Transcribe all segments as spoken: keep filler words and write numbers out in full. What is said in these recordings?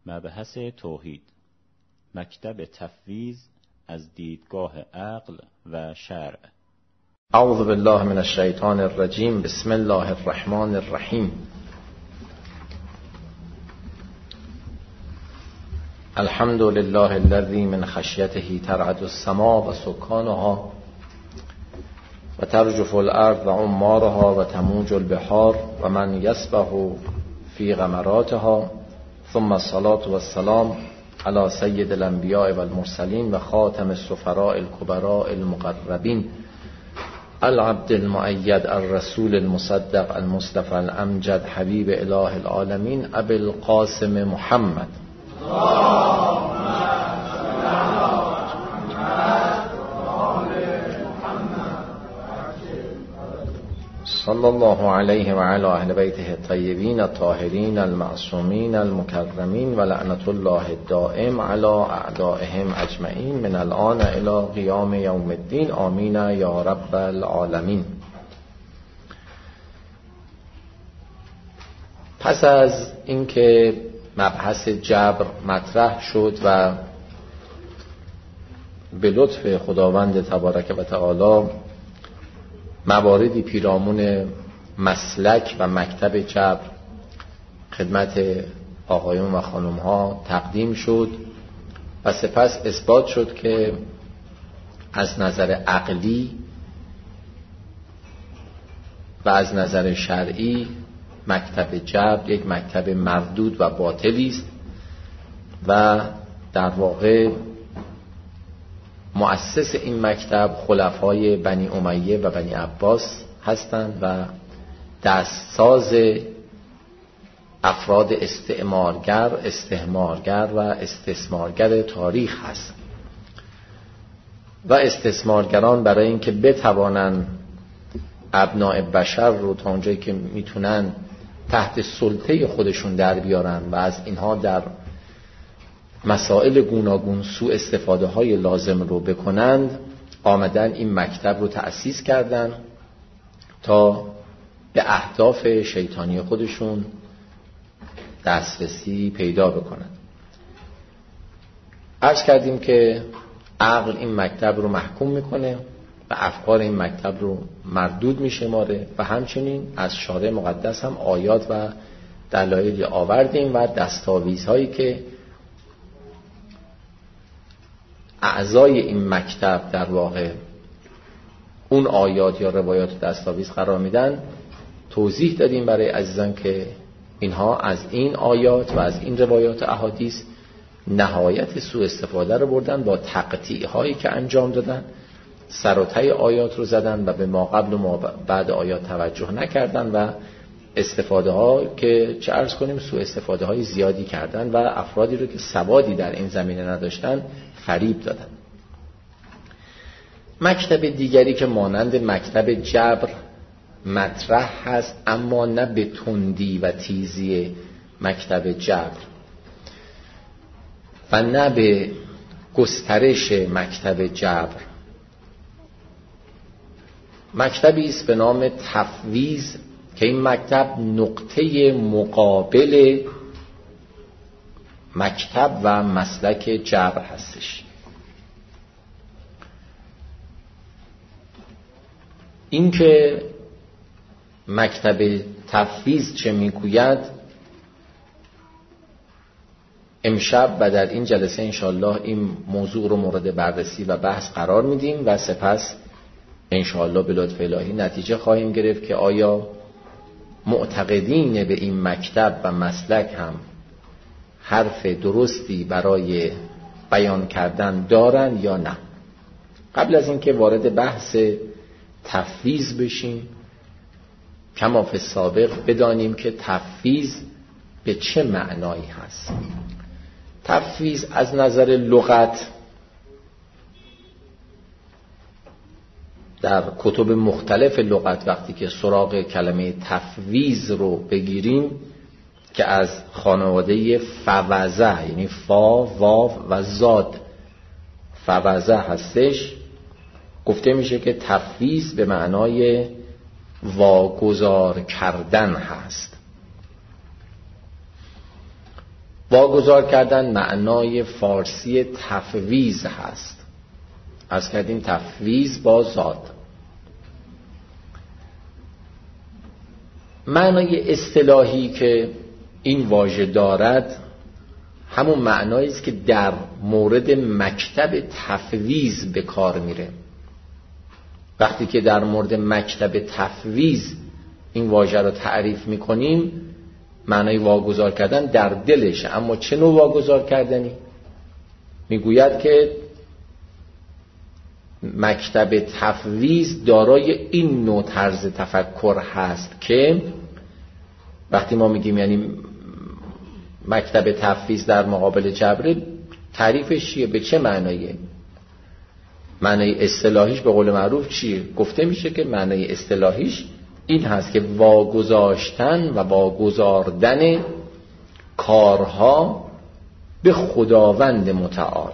مبحث توحید، مکتب تفویض از دیدگاه عقل و شرع. اعوذ بالله من الشیطان الرجیم. بسم الله الرحمن الرحیم. الحمد لله الذی من خشیته ترعد السماء و سکانها و ترجف الارض و عمارها و تموج البحار و من یسبح فی غمراتها، ثم الصلاة والسلام علی سید الانبیاء والمرسلین و خاتم السفراء الکبراء المقربین العبد المؤید الرسول المصدق المصطفى الامجد حبیب اله العالمین ابی القاسم محمد صلی الله علیه و علی اهل بیته الطیبین الطاهرین المعصومین المکرمین و لعنت الله الدائم علی اعدائهم اجمعین من الان الی قیام یوم الدین. آمین یا رب العالمین. پس از اینکه مبحث جبر مطرح شد و به لطف خداوند تبارک و تعالی مواردی پیرامون مسلک و مکتب جبر خدمت آقایون و خانم ها تقدیم شد و سپس اثبات شد که از نظر عقلی و از نظر شرعی مکتب جبر یک مکتب مردود و باطلی است و در واقع مؤسس این مکتب خلفای بنی امیه و بنی عباس هستند و دستساز افراد استعمارگر، استحمارگر و استثمارگر تاریخ هست و استثمارگران برای اینکه بتوانند ابناء بشر رو تا اونجایی که میتونن تحت سلطه خودشون در بیارن و از اینها در مسائل گوناگون سوء استفاده های لازم رو بکنند، آمدن این مکتب رو تأسیس کردن تا به اهداف شیطانی خودشون دسترسی پیدا بکنند. عرض کردیم که عقل این مکتب رو محکوم میکنه و افکار این مکتب رو مردود میشماره و همچنین از شارع مقدس هم آیات و دلایلی آوردیم و دستاویزهایی که اعضای این مکتب در واقع اون آیات یا روایات دستاویز قرار میدن توضیح دادیم برای عزیزان که اینها از این آیات و از این روایات احادیث نهایت سوء استفاده رو بردن با تقطیع هایی که انجام دادن، سر و ته آیات رو زدن و به ما قبل و ما بعد آیات توجه نکردن و استفاده ها که چه عرض کنیم سوء استفاده های زیادی کردن و افرادی رو که سوادی در این زمینه نداشتن فریب دادن. مکتب دیگری که مانند مکتب جبر مطرح هست اما نه به تندی و تیزی مکتب جبر و نه به گسترش مکتب جبر، مکتبی است به نام تفویض که این مکتب نقطه مقابل مکتب و مسلک جبر هستش. این که مکتب تفویض چه میگوید امشب و در این جلسه انشاءالله این موضوع رو مورد بررسی و بحث قرار میدیم و سپس انشاءالله به لطف الهی نتیجه خواهیم گرفت که آیا معتقدین به این مکتب و مسلک هم حرف درستی برای بیان کردن دارن یا نه. قبل از اینکه وارد بحث تفویض بشیم کما فی السابق بدانیم که تفویض به چه معنایی هست. تفویض از نظر لغت در کتب مختلف لغت وقتی که سراغ کلمه تفویض رو بگیریم که از خانواده فوضه یعنی فا، واو و زاد فوضه هستش، گفته میشه که تفویض به معنای واگذار کردن هست. واگذار کردن معنای فارسی تفویض هست. عرض کردیم تفویض با ذات. معنای اصطلاحی که این واژه دارد همون معنایی است که در مورد مکتب تفویض به کار میره. وقتی که در مورد مکتب تفویض این واژه رو تعریف میکنیم، معنای واگذار کردن در دلش. اما چه نوع واگذار کردنی؟ میگوید که مکتب تفویض دارای این نوع طرز تفکر هست که وقتی ما میگیم یعنی مکتب تفویض در مقابل جبر، تعریفش چیه؟ به چه معنایه؟ معنای اصطلاحیش به قول معروف چیه؟ گفته میشه که معنای اصطلاحیش این هست که واگذاشتن و واگذاردن کارها به خداوند متعال.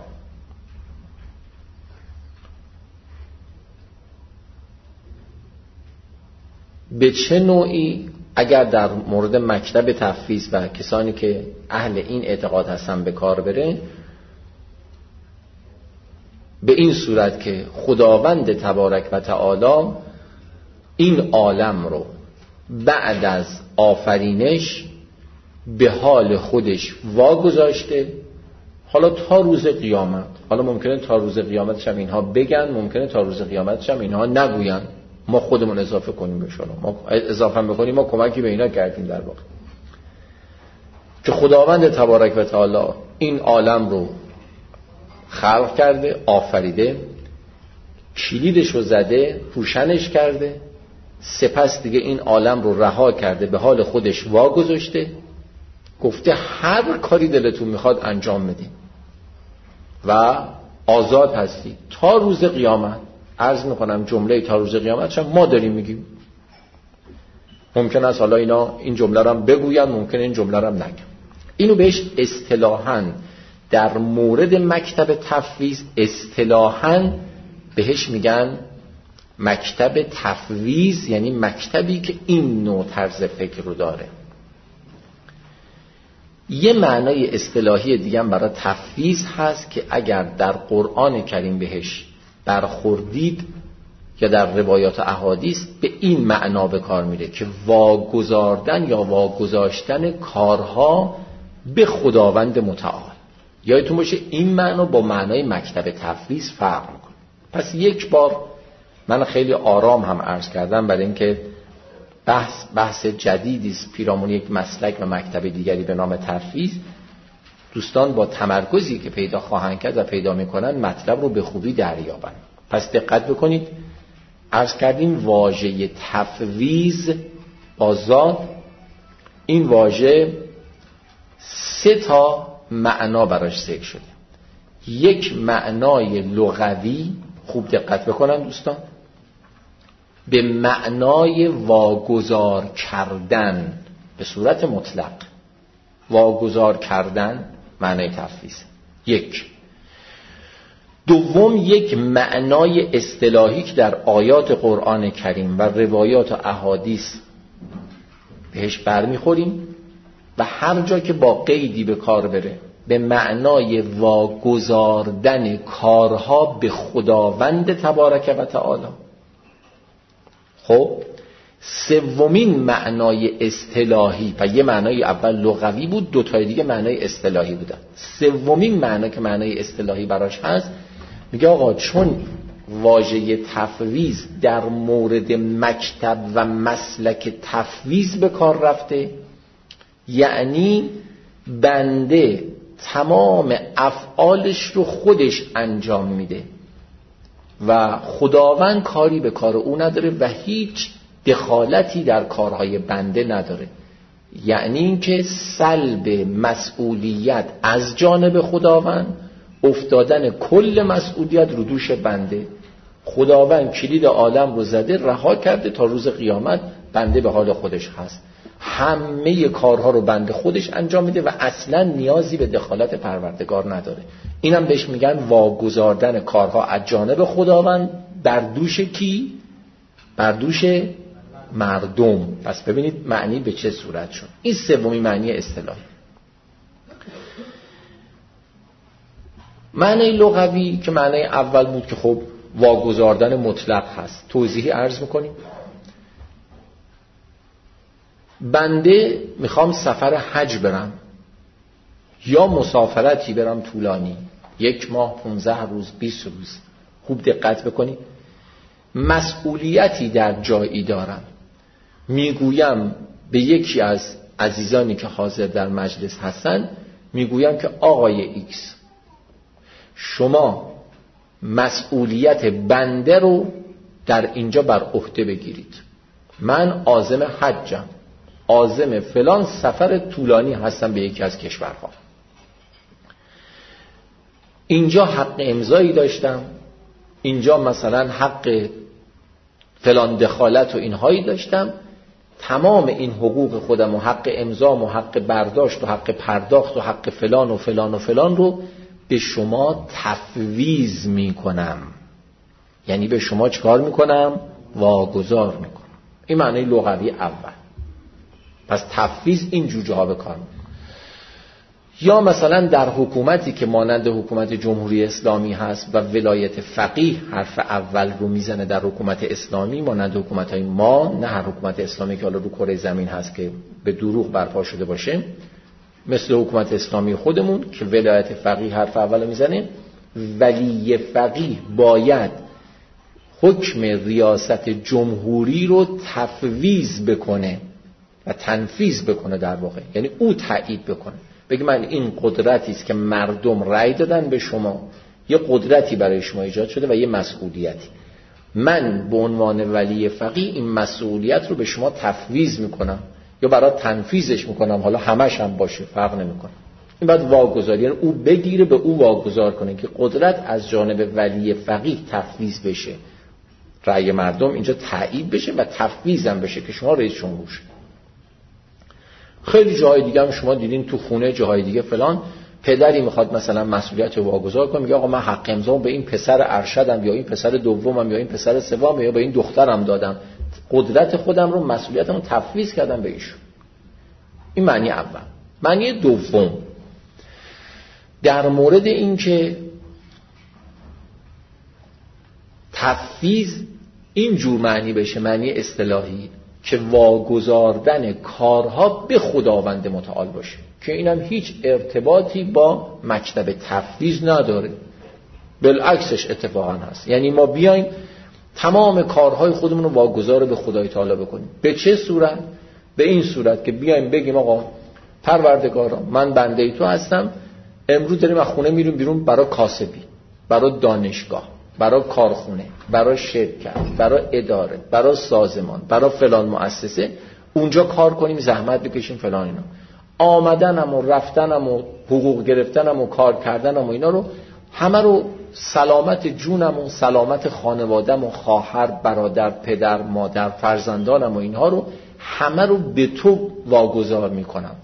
به چه نوعی؟ اگر در مورد مکتب تفویض و کسانی که اهل این اعتقاد هستن به کار بره، به این صورت که خداوند تبارک و تعالی این عالم رو بعد از آفرینش به حال خودش واگذاشته، حالا تا روز قیامت. حالا ممکنه تا روز قیامتش هم اینها بگن، ممکنه تا روز قیامتش هم اینها نگوین، ما خودمون اضافه کنیم به شما، ما اضافه بکنیم، ما کمکی به اینا کردیم. در واقع که خداوند تبارک و تعالی این عالم رو خلق کرده، آفریده، کلیدش رو زده، روشنش کرده، سپس دیگه این عالم رو رها کرده، به حال خودش واگذاشته، گفته هر کاری دلتون میخواد انجام بدین و آزاد هستی تا روز قیامت. عرض میکنم جمله تا روز قیامت چون ما داریم میگیم، ممکن است حالا اینا این جمله رو هم بگوین، ممکن این جمله رو هم نگن. اینو بهش اصطلاحاً در مورد مکتب تفویض اصطلاحاً بهش میگن مکتب تفویض، یعنی مکتبی که این نوع طرز فکر رو داره. یه معنای اصطلاحی دیگه هم برای تفویض هست که اگر در قرآن کریم بهش برخوردید یا در روایات و احادیث، به این معنا به کار میره که واگذاردن یا واگذاشتن کارها به خداوند متعال. یادتون باشه این معنا با معنای مکتب تفویض فرق میکنه. پس یک بار من خیلی آرام هم عرض کردم برای اینکه بحث بحث جدیدی است پیرامون یک مسلک و مکتب دیگری به نام تفویض. دوستان با تمرکزی که پیدا خواهند کرد و پیدا میکنن مطلب رو به خوبی دریابن. پس دقت بکنید، عرض کردیم واژه تفویض با ذات، این واژه سه تا معنا براش ذکر شده. یک معنای لغوی، خوب دقت بکنن دوستان، به معنای واگذار کردن به صورت مطلق. واگذار کردن معنای تفویض. یک. دوم یک معنای اصطلاحی که در آیات قرآن کریم و روایات و احادیث بهش برمیخوریم و هر جا که با قیدی به کار بره به معنای واگذاردن کارها به خداوند تبارک و تعالی. خب سومین معنای اصطلاحی، و یه معنای اول لغوی بود، دو تای دیگه معنای اصطلاحی بودن. سومین معنا که معنای اصطلاحی براش هست، میگه آقا چون واژه تفویض در مورد مکتب و مسلک تفویض به کار رفته، یعنی بنده تمام افعالش رو خودش انجام میده و خداوند کاری به کار او نداره و هیچ دخالتی در کارهای بنده نداره. یعنی اینکه سلب مسئولیت از جانب خداوند، افتادن کل مسئولیت رو دوش بنده. خداوند کلید عالم رو زده، رها کرده، تا روز قیامت بنده به حال خودش هست، همه کارها رو بنده خودش انجام میده و اصلا نیازی به دخالت پروردگار نداره. اینم بهش میگن واگذاردن کارها از جانب خداوند بر دوش کی؟ بر دوش مردم. پس ببینید معنی به چه صورت شد. این سومی معنی اصطلاحی. معنی لغوی که معنی اول بود که خب واگذاردن مطلق هست، توضیحی عرض میکنیم. بنده میخوام سفر حج برم یا مسافرتی برم طولانی، یک ماه، پونزده روز، بیست روز. خوب دقت بکنید. مسئولیتی در جایی دارم. میگویم به یکی از عزیزانی که حاضر در مجلس هستن، میگویم که آقای ایکس، شما مسئولیت بنده رو در اینجا بر عهده بگیرید. من عازم حجم، عازم فلان سفر طولانی هستم به یکی از کشورها. اینجا حق امضایی داشتم، اینجا مثلا حق فلان دخالت و اینهایی داشتم. تمام این حقوق خودم و حق امضا و حق برداشت و حق پرداخت و حق فلان و فلان و فلان رو به شما تفویض میکنم. یعنی به شما چکار میکنم؟ واگذار میکنم. این معنی لغوی اول. پس تفویض این جوجه ها به کار میکنم. یا مثلا در حکومتی که مانند حکومت جمهوری اسلامی هست و ولایت فقیه حرف اول رو میزنه در حکومت اسلامی، مانند حکومت های ما، نه هر حکومت اسلامی که حالا رو کره زمین هست که به دروغ برپا شده باشه، مثل حکومت اسلامی خودمون که ولایت فقیه حرف اول میزنه. ولی فقیه باید حکم ریاست جمهوری رو تفویض بکنه و تنفیذ بکنه، در واقع یعنی او تایید بکنه، بگه من این قدرتی است که مردم رأی دادن به شما، یه قدرتی برای شما ایجاد شده و یه مسئولیتی، من به عنوان ولی فقیه این مسئولیت رو به شما تفویض میکنم یا برای تنفیذش میکنم، حالا همش هم باشه فرق نمیکنه. این بعد واگذاری، یعنی او بگیره به او واگذار کنه که قدرت از جانب ولی فقیه تفویض بشه، رأی مردم اینجا تایید بشه و تفویض هم بشه که شما رئیس جمهور شید. خیلی جاهای دیگه هم شما دیدین تو خونه، جاهای دیگه فلان، پدری میخواد مثلا مسئولیت رو واگذار کنه، میگه آقا من حق امضا به این پسر ارشدم یا این پسر دومم یا این پسر سومم یا به این دخترم دادم، قدرت خودم رو، مسئولیتم رو تفویض کردم به ایشون. این معنی اول. معنی دوم در مورد این که تفویض این جور معنی بشه، معنی اصطلاحی، که واگذاردن کارها به خداوند متعال باشه، که اینم هیچ ارتباطی با مکتب تفویض نداره، بالعکسش اتفاقا هست. یعنی ما بیایم تمام کارهای خودمون رو واگذار به خدای تعالی بکنیم. به چه صورت؟ به این صورت که بیایم بگیم آقا پروردگارا، من بنده ای تو هستم، امروز داریم از خونه میریم بیرون برای کاسبی، برای دانشگاه، برای کارخونه، برای شرکت، برای اداره، برای سازمان، برای فلان مؤسسه، اونجا کار کنیم، زحمت بکشیم فلان اینا. آمدنم و رفتنم و حقوق گرفتنم و کار کردنم و اینا رو همه رو، سلامت جونم و سلامت خانوادم و خواهر، برادر، پدر، مادر، فرزندانم و اینها رو همه رو به تو واگذار میکنم،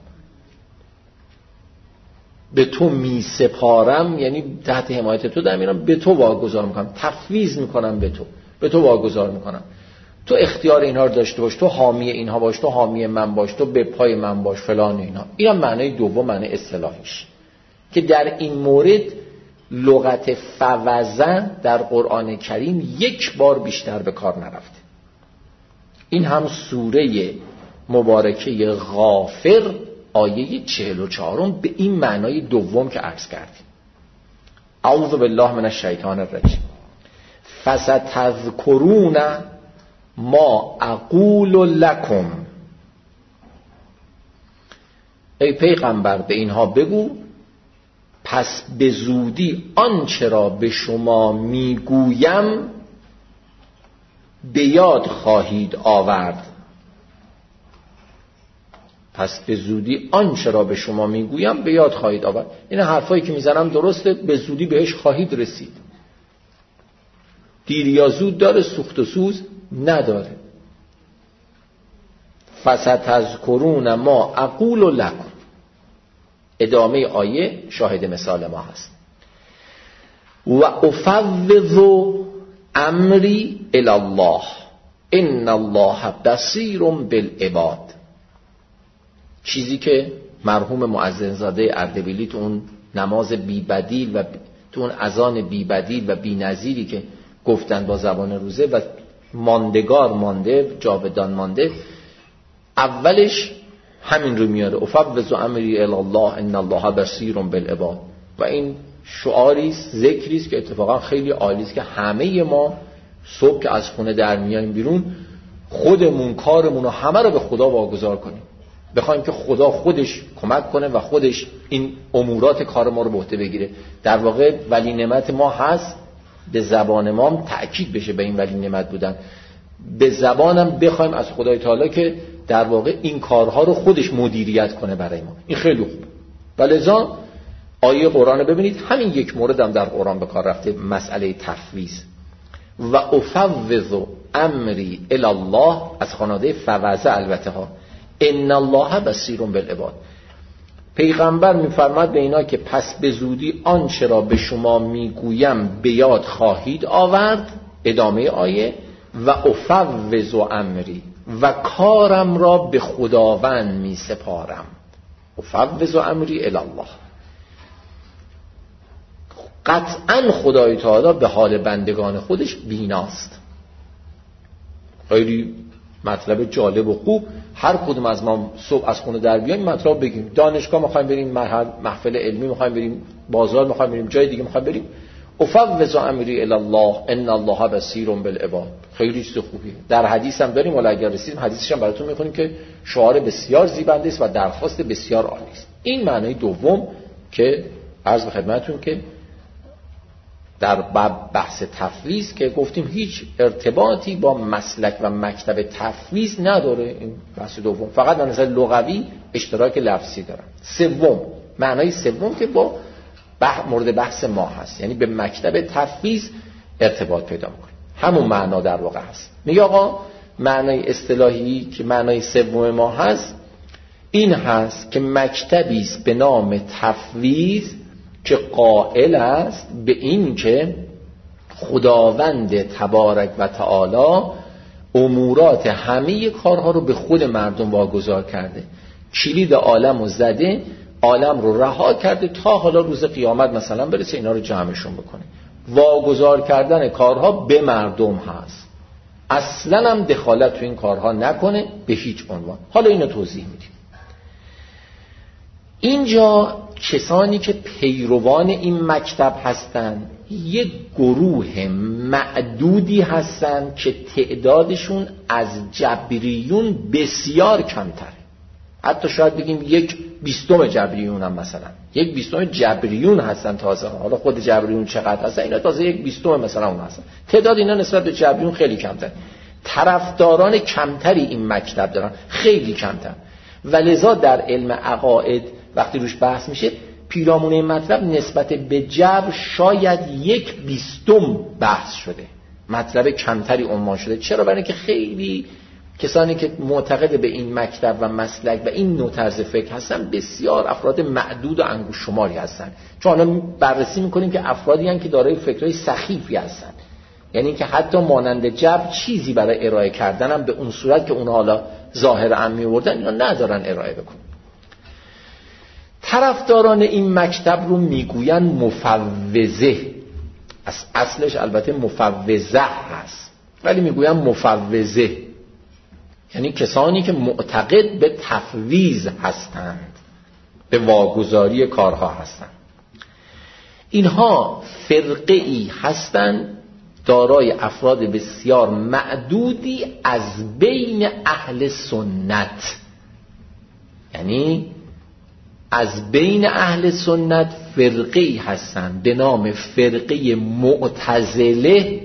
به تو می سپارم، یعنی تحت حمایت تو در میرم، به تو واگذار میکنم، تفویض میکنم به تو، به تو واگذار میکنم. تو اختیار اینها رو داشته باش، تو حامی اینها باش، تو حامی من باش، تو به پای من باش، فلان اینا. اینم معنی دوم، معنی اصطلاحیش، که در این مورد لغت فوضا در قرآن کریم یک بار بیشتر به کار نرفته. این هم سوره مبارکه غافر آیه چهل و چهارم به این معنای دوم که عرض کردیم. اعوذ بالله من الشیطان الرجیم. فستذکرون ما اقول لکم. ای پیغمبر به اینها بگو پس به زودی آنچه را به شما میگویم به یاد خواهید آورد. پس به زودی آنچه را به شما میگویم به یاد خواهید آورد. این حرفایی که میزنم درسته، به زودی بهش خواهید رسید. دیر یا زود داره، سوخت و سوز نداره. فستذکرون ما اقول لکم. ادامه آیه شاهد مثال ما هست. و افوض امری الی الله ان الله بصیر بالعباد. چیزی که مرحوم مؤذن زاده اردبیلی تو اون نماز بی بدیل و تو تو اون اذان بی بدیل و بی نظیری که گفتن با زبان روزه و ماندگار مانده، جاودان مانده، اولش همین رو میاره افوض امری الی الله ان الله بصیر بالعباد. و این شعاری است، ذکری است که اتفاقا خیلی عالی است که همه ما صبح که از خونه در میایم بیرون خودمون کارمون رو همه رو به خدا واگذار کنیم، بخوایم که خدا خودش کمک کنه و خودش این امورات کار ما رو به عهده بگیره. در واقع ولی نعمت ما هست، به زبان ما هم تأکید بشه به این ولی نعمت بودن، به زبانم بخوایم از خدای تعالی که در واقع این کارها رو خودش مدیریت کنه برای ما. این خیلی خوب. ولذا آیه قرآن ببینید، همین یک مورد هم در قرآن به کار رفته، مسئله تفویض. و افوض امری الی الله، از خانواده فوضه البته ها، ان الله بصیر بالعباد. پیغمبر میفرماد به اینا که پس به زودی آنچه را به شما میگویم به یاد خواهید آورد، ادامه آیه، و افوض امری، و کارم را به خداوند می سپارم. افوض امری الی الله. قطعا خدای تعالی به حال بندگان خودش بیناست. خیلی مطلب جالب و خوب. هر کدوم از ما صبح از خونه در بیایم مطلب بگیم، دانشگاه میخوایم بریم، محفل علمی میخوایم بریم، بازار میخوایم بریم، جای دیگه میخوایم بریم، افوض امری الی الله ان الله بصیر بالعباد. خیلی چیز خوبیه. در حدیث هم داریم، ولی اگر رسیدیم حدیثش هم براتون میخونیم که شعار بسیار زیبنده است و درخواست بسیار عالی است. این معنی دوم که عرض به خدمتتون که در بحث تفویض که گفتیم هیچ ارتباطی با مسلک و مکتب تفویض نداره. این بحث دوم فقط در نظر لغوی اشتراک لفظی دارن. سوم، معنای سوم که با بح... مورد بحث ما هست، یعنی به مکتب تفویض ارتباط پیدا میکنه، همون معنا در واقع هست. میگه آقا معنای اصطلاحی که معنای سوم ما هست این هست که مکتبی است به نام تفویض که قائل است به این که خداوند تبارک و تعالی امورات همه کارها رو به خود مردم واگذار کرده، کلید عالم رو زده، عالم رو رها کرده تا حالا روز قیامت مثلا برسه اینا رو جمعشون بکنه. واگذار کردن کارها به مردم هست، اصلا هم دخالت تو این کارها نکنه به هیچ عنوان. حالا اینو توضیح میدیم. اینجا کسانی که پیروان این مکتب هستند یک گروه معدودی هستند که تعدادشون از جبریون بسیار کمتره. حتی شاید بگیم یک بیستم جبریون هم مثلا یک بیستم جبریون هستن تازه. حالا خود جبریون چقدر هستن اینا تازه یک بیستم مثلا اون هستن. تعداد اینا نسبت به جبریون خیلی کمتر. طرفداران کمتری این مکتب دارن، خیلی کمتر. ولذا در علم عقاید وقتی روش بحث میشه پیرامون این مطلب نسبت به جبر شاید یک بیستم بحث شده، مطلب کمتری عنوان شده. چرا؟ برای اینکه خیلی کسانی که معتقد به این مکتب و مسلک و این نوع طرز فکر هستن بسیار افراد معدود و انگوش شماری هستن. چون الان بررسی میکنیم که افرادی هستن که دارای فکرهای سخیفی هستن، یعنی که حتی مانند جبر چیزی برای ارائه کردن هم به اون صورت که اون حالا ظاهر عمی آوردن اینا ندارن ارائه بکنن. طرفداران این مکتب رو میگوین مفوضه، از اصلش البته مفوضه هست ولی میگوین مفوضه، یعنی کسانی که معتقد به تفویض هستند، به واگذاری کارها هستند. اینها فرقه ای هستند دارای افراد بسیار معدودی از بین اهل سنت، یعنی از بین اهل سنت فرقه ای هستند به نام فرقه معتزله،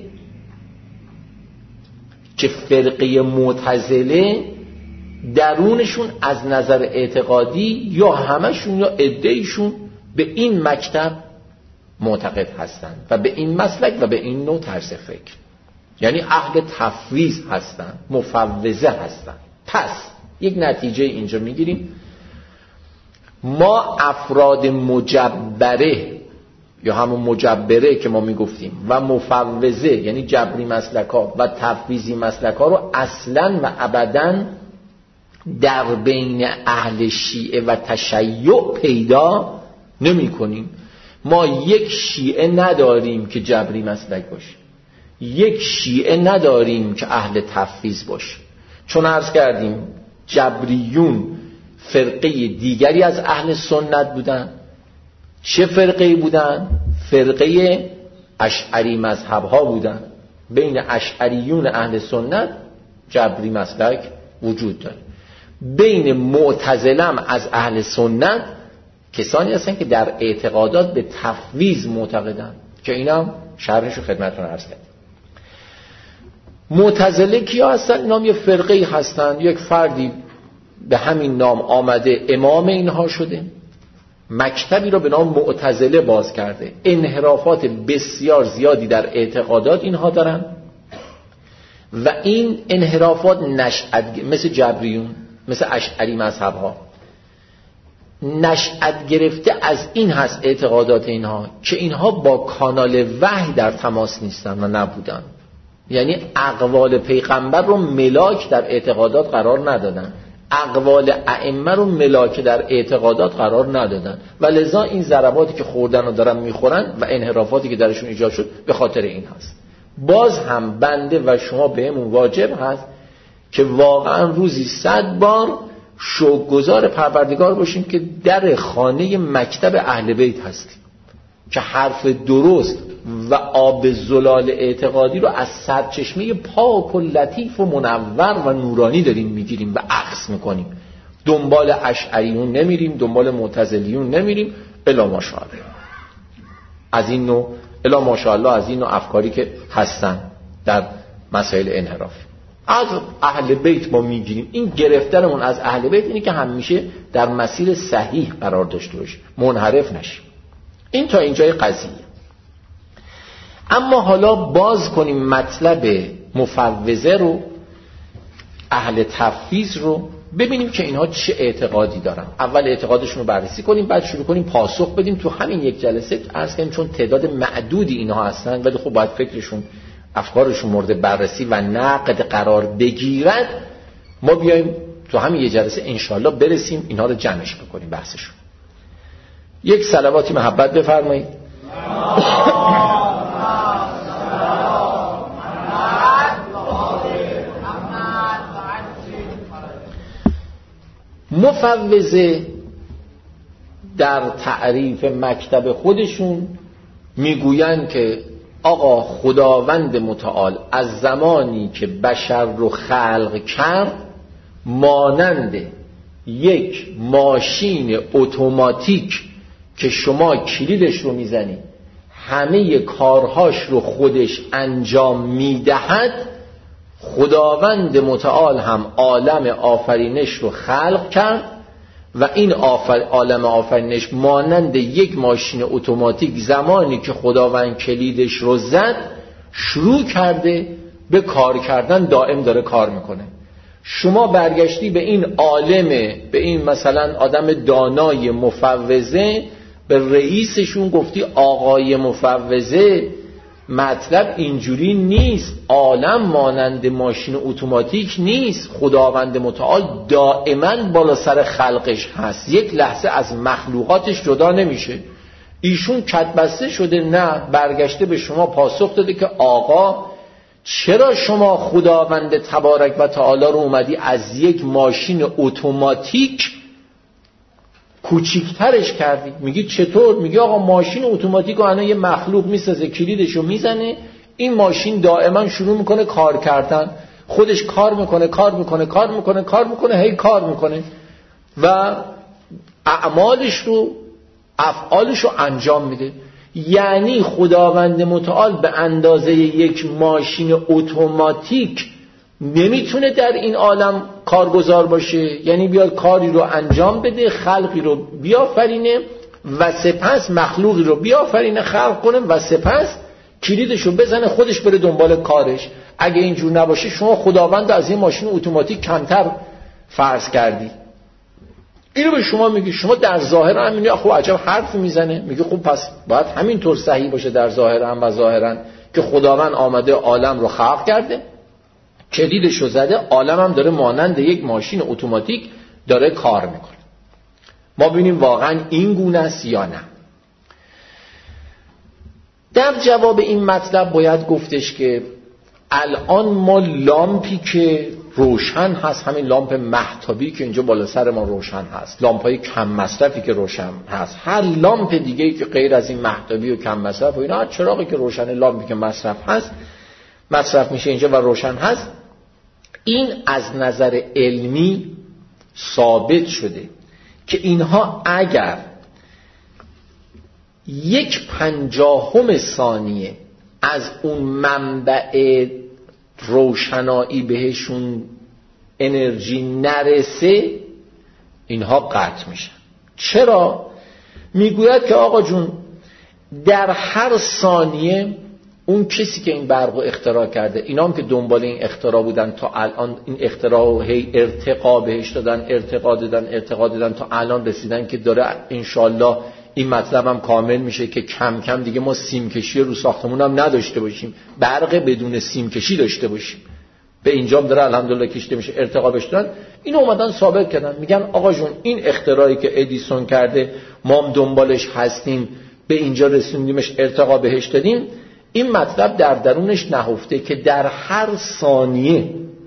که فرقه معتزله درونشون از نظر اعتقادی یا همشون یا عده‌ایشون به این مکتب معتقد هستند و به این مسلک و به این نوع طرز فکر، یعنی اهل تفویض هستند، مفوضه هستند. پس یک نتیجه اینجا میگیریم، ما افراد مجبره یا همون مجبره که ما میگفتیم و مفوضه یعنی جبری مسلکا و تفویضی مسلکا رو اصلا و ابدا در بین اهل شیعه و تشیع پیدا نمی کنیم. ما یک شیعه نداریم که جبری مسلک باشه، یک شیعه نداریم که اهل تفویض باشه، چون عرض کردیم جبریون فرقه دیگری از اهل سنت بودن. چه فرقه بودن؟ فرقه اشعری مذهب ها بودن. بین اشعریون اهل سنت جبری مسلک وجود داره. بین معتزلم از اهل سنت کسانی هستن که در اعتقادات به تفویض معتقدن که اینم شرحشو خدمتتون عرض کردم. معتزله کیا هستن؟ اینا هم یه فرقه هستن، یک فردی به همین نام آمده امام اینها شده، مکتبی رو به نام معتزله باز کرده، انحرافات بسیار زیادی در اعتقادات اینها دارن و این انحرافات نشأت مثل جبریون، مثل اشعری مذهب ها نشأت گرفته از این هست اعتقادات اینها که اینها با کانال وحی در تماس نیستن و نبودن، یعنی اقوال پیغمبر رو ملاک در اعتقادات قرار ندادن، اقوال ائمه رو ملاک در اعتقادات قرار ندادن و لذا این ضرباتی که خوردن و دارن میخورن و انحرافاتی که درشون ایجاد شد به خاطر این هست. باز هم بنده و شما بهمون واجب هست که واقعا روزی صد بار شوق‌گزار پروردگار باشیم که در خانه مکتب اهل بیت هستیم، که حرف درست و آب زلال اعتقادی رو از سرچشمه پاک و لطیف و منور و نورانی داریم میگیریم و اخذ میکنیم. دنبال اشعریون نمیریم، دنبال معتزلیون نمیریم، الا ماشاءالله از این نوع الا ماشاءالله از این نوع افکاری که هستن در مسائل انحراف از اهل بیت ما میگیریم. این گرفتنمون از اهل بیت اینه که همیشه در مسیر صحیح قرار داشته باشیم، منحرف نشیم. این تا اینجای قضیه. اما حالا باز کنیم مطلب مفوضه رو، اهل تفویض رو، ببینیم که اینها چه اعتقادی دارن. اول اعتقادشون رو بررسی کنیم، بعد شروع کنیم پاسخ بدیم. تو همین یک جلسه عرض کنیم چون تعداد معدودی اینها هستن ولی خب باید فکرشون، افکارشون مورد بررسی و نقد قرار بگیرد، ما بیایم تو همین یک جلسه انشالله برسیم اینها رو جمعش بکنیم بحثشون. یک صلواتی محبت بفرمایید. مفوضه در تعریف مکتب خودشون میگویند که آقا خداوند متعال از زمانی که بشر رو خلق کرد مانند یک ماشین اتوماتیک که شما کلیدش رو میزنی همه کارهاش رو خودش انجام میدهد، خداوند متعال هم عالم آفرینش رو خلق کرد و این آفر... عالم آفرینش مانند یک ماشین اتوماتیک زمانی که خداوند کلیدش رو زد شروع کرده به کار کردن، دائم داره کار میکنه. شما برگشتی به این عالم، به این مثلا آدم دانای مفوضه، به رئیسشون گفتی آقای مفوضه، مطلب اینجوری نیست، عالم مانند ماشین اتوماتیک نیست، خداوند متعال دائما بالا سر خلقش هست، یک لحظه از مخلوقاتش جدا نمیشه. ایشون کتبسته شده، نه، برگشته به شما پاسخ داده که آقا چرا شما خداوند تبارک و تعالی رو اومدی از یک ماشین اتوماتیک کوچیکترش کردی؟ میگی چطور؟ میگی آقا ماشین اتوماتیک رو الان یه مخلوق میسازه، کلیدشو میزنه، این ماشین دائما شروع میکنه کار کردن، خودش کار میکنه کار میکنه کار میکنه کار میکنه هی کار میکنه و اعمالش رو افعالش رو انجام میده. یعنی خداوند متعال به اندازه یک ماشین اتوماتیک نمیتونه در این عالم کارگزار باشه، یعنی بیاد کاری رو انجام بده، خلقی رو بیافرینه و سپس مخلوقی رو بیافرینه، خلق کنه و سپس کلیدش رو بزنه خودش بره دنبال کارش. اگه اینجور نباشه شما خداوند از این ماشین اتوماتیک کمتر فرض کردی. اینو به شما میگی، شما در ظاهر هم میگی خب عجب حرف میزنه، میگی خب پس باید همینطور صحیح باشه در ظاهر هم و ظاهرا که خداوند آمده عالم رو خلق کرده، کلیدش رو زده، عالم هم داره مانند یک ماشین اتوماتیک داره کار میکنه. ما ببینیم واقعا این گونه است یا نه. در جواب این مطلب باید گفتش که الان ما لامپی که روشن هست، همین لامپ مهتابی که اینجا بالا سر ما روشن هست، لامپای کم مصرفی که روشن هست، هر لامپ دیگه‌ای که غیر از این مهتابی و کم مصرف و اینا، هر چراغی که روشن، لامپی که مصرف هست مصرف میشه اینجا و روشن هست، این از نظر علمی ثابت شده که اینها اگر یک پنجاهم ثانیه از اون منبع روشنایی بهشون انرژی نرسه اینها قطع میشن. چرا؟ میگوید که آقا جون در هر ثانیه اون کسی که این برق رو اختراع کرده، اینا هم که دنبال این اختراع بودن تا الان این اختراع هی ارتقا بهش دادن ارتقا دادن ارتقا دادن تا الان رسیدن که داره انشالله این مطلب هم کامل میشه که کم کم دیگه ما سیمکشی رو ساختمون هم نداشته باشیم، برق بدون سیمکشی داشته باشیم. به اینجا داره الحمدلله کشیده میشه، ارتقا بهش دادن. اینو اومدن ثابت کردن، میگن آقا جون این اختراعی که ادیسون کرده ما هم دنبالش هستیم، به اینجا رسوندیمش، ارتقا بهش دادیم. این مطلب در درونش نهفته که در هر ثانیه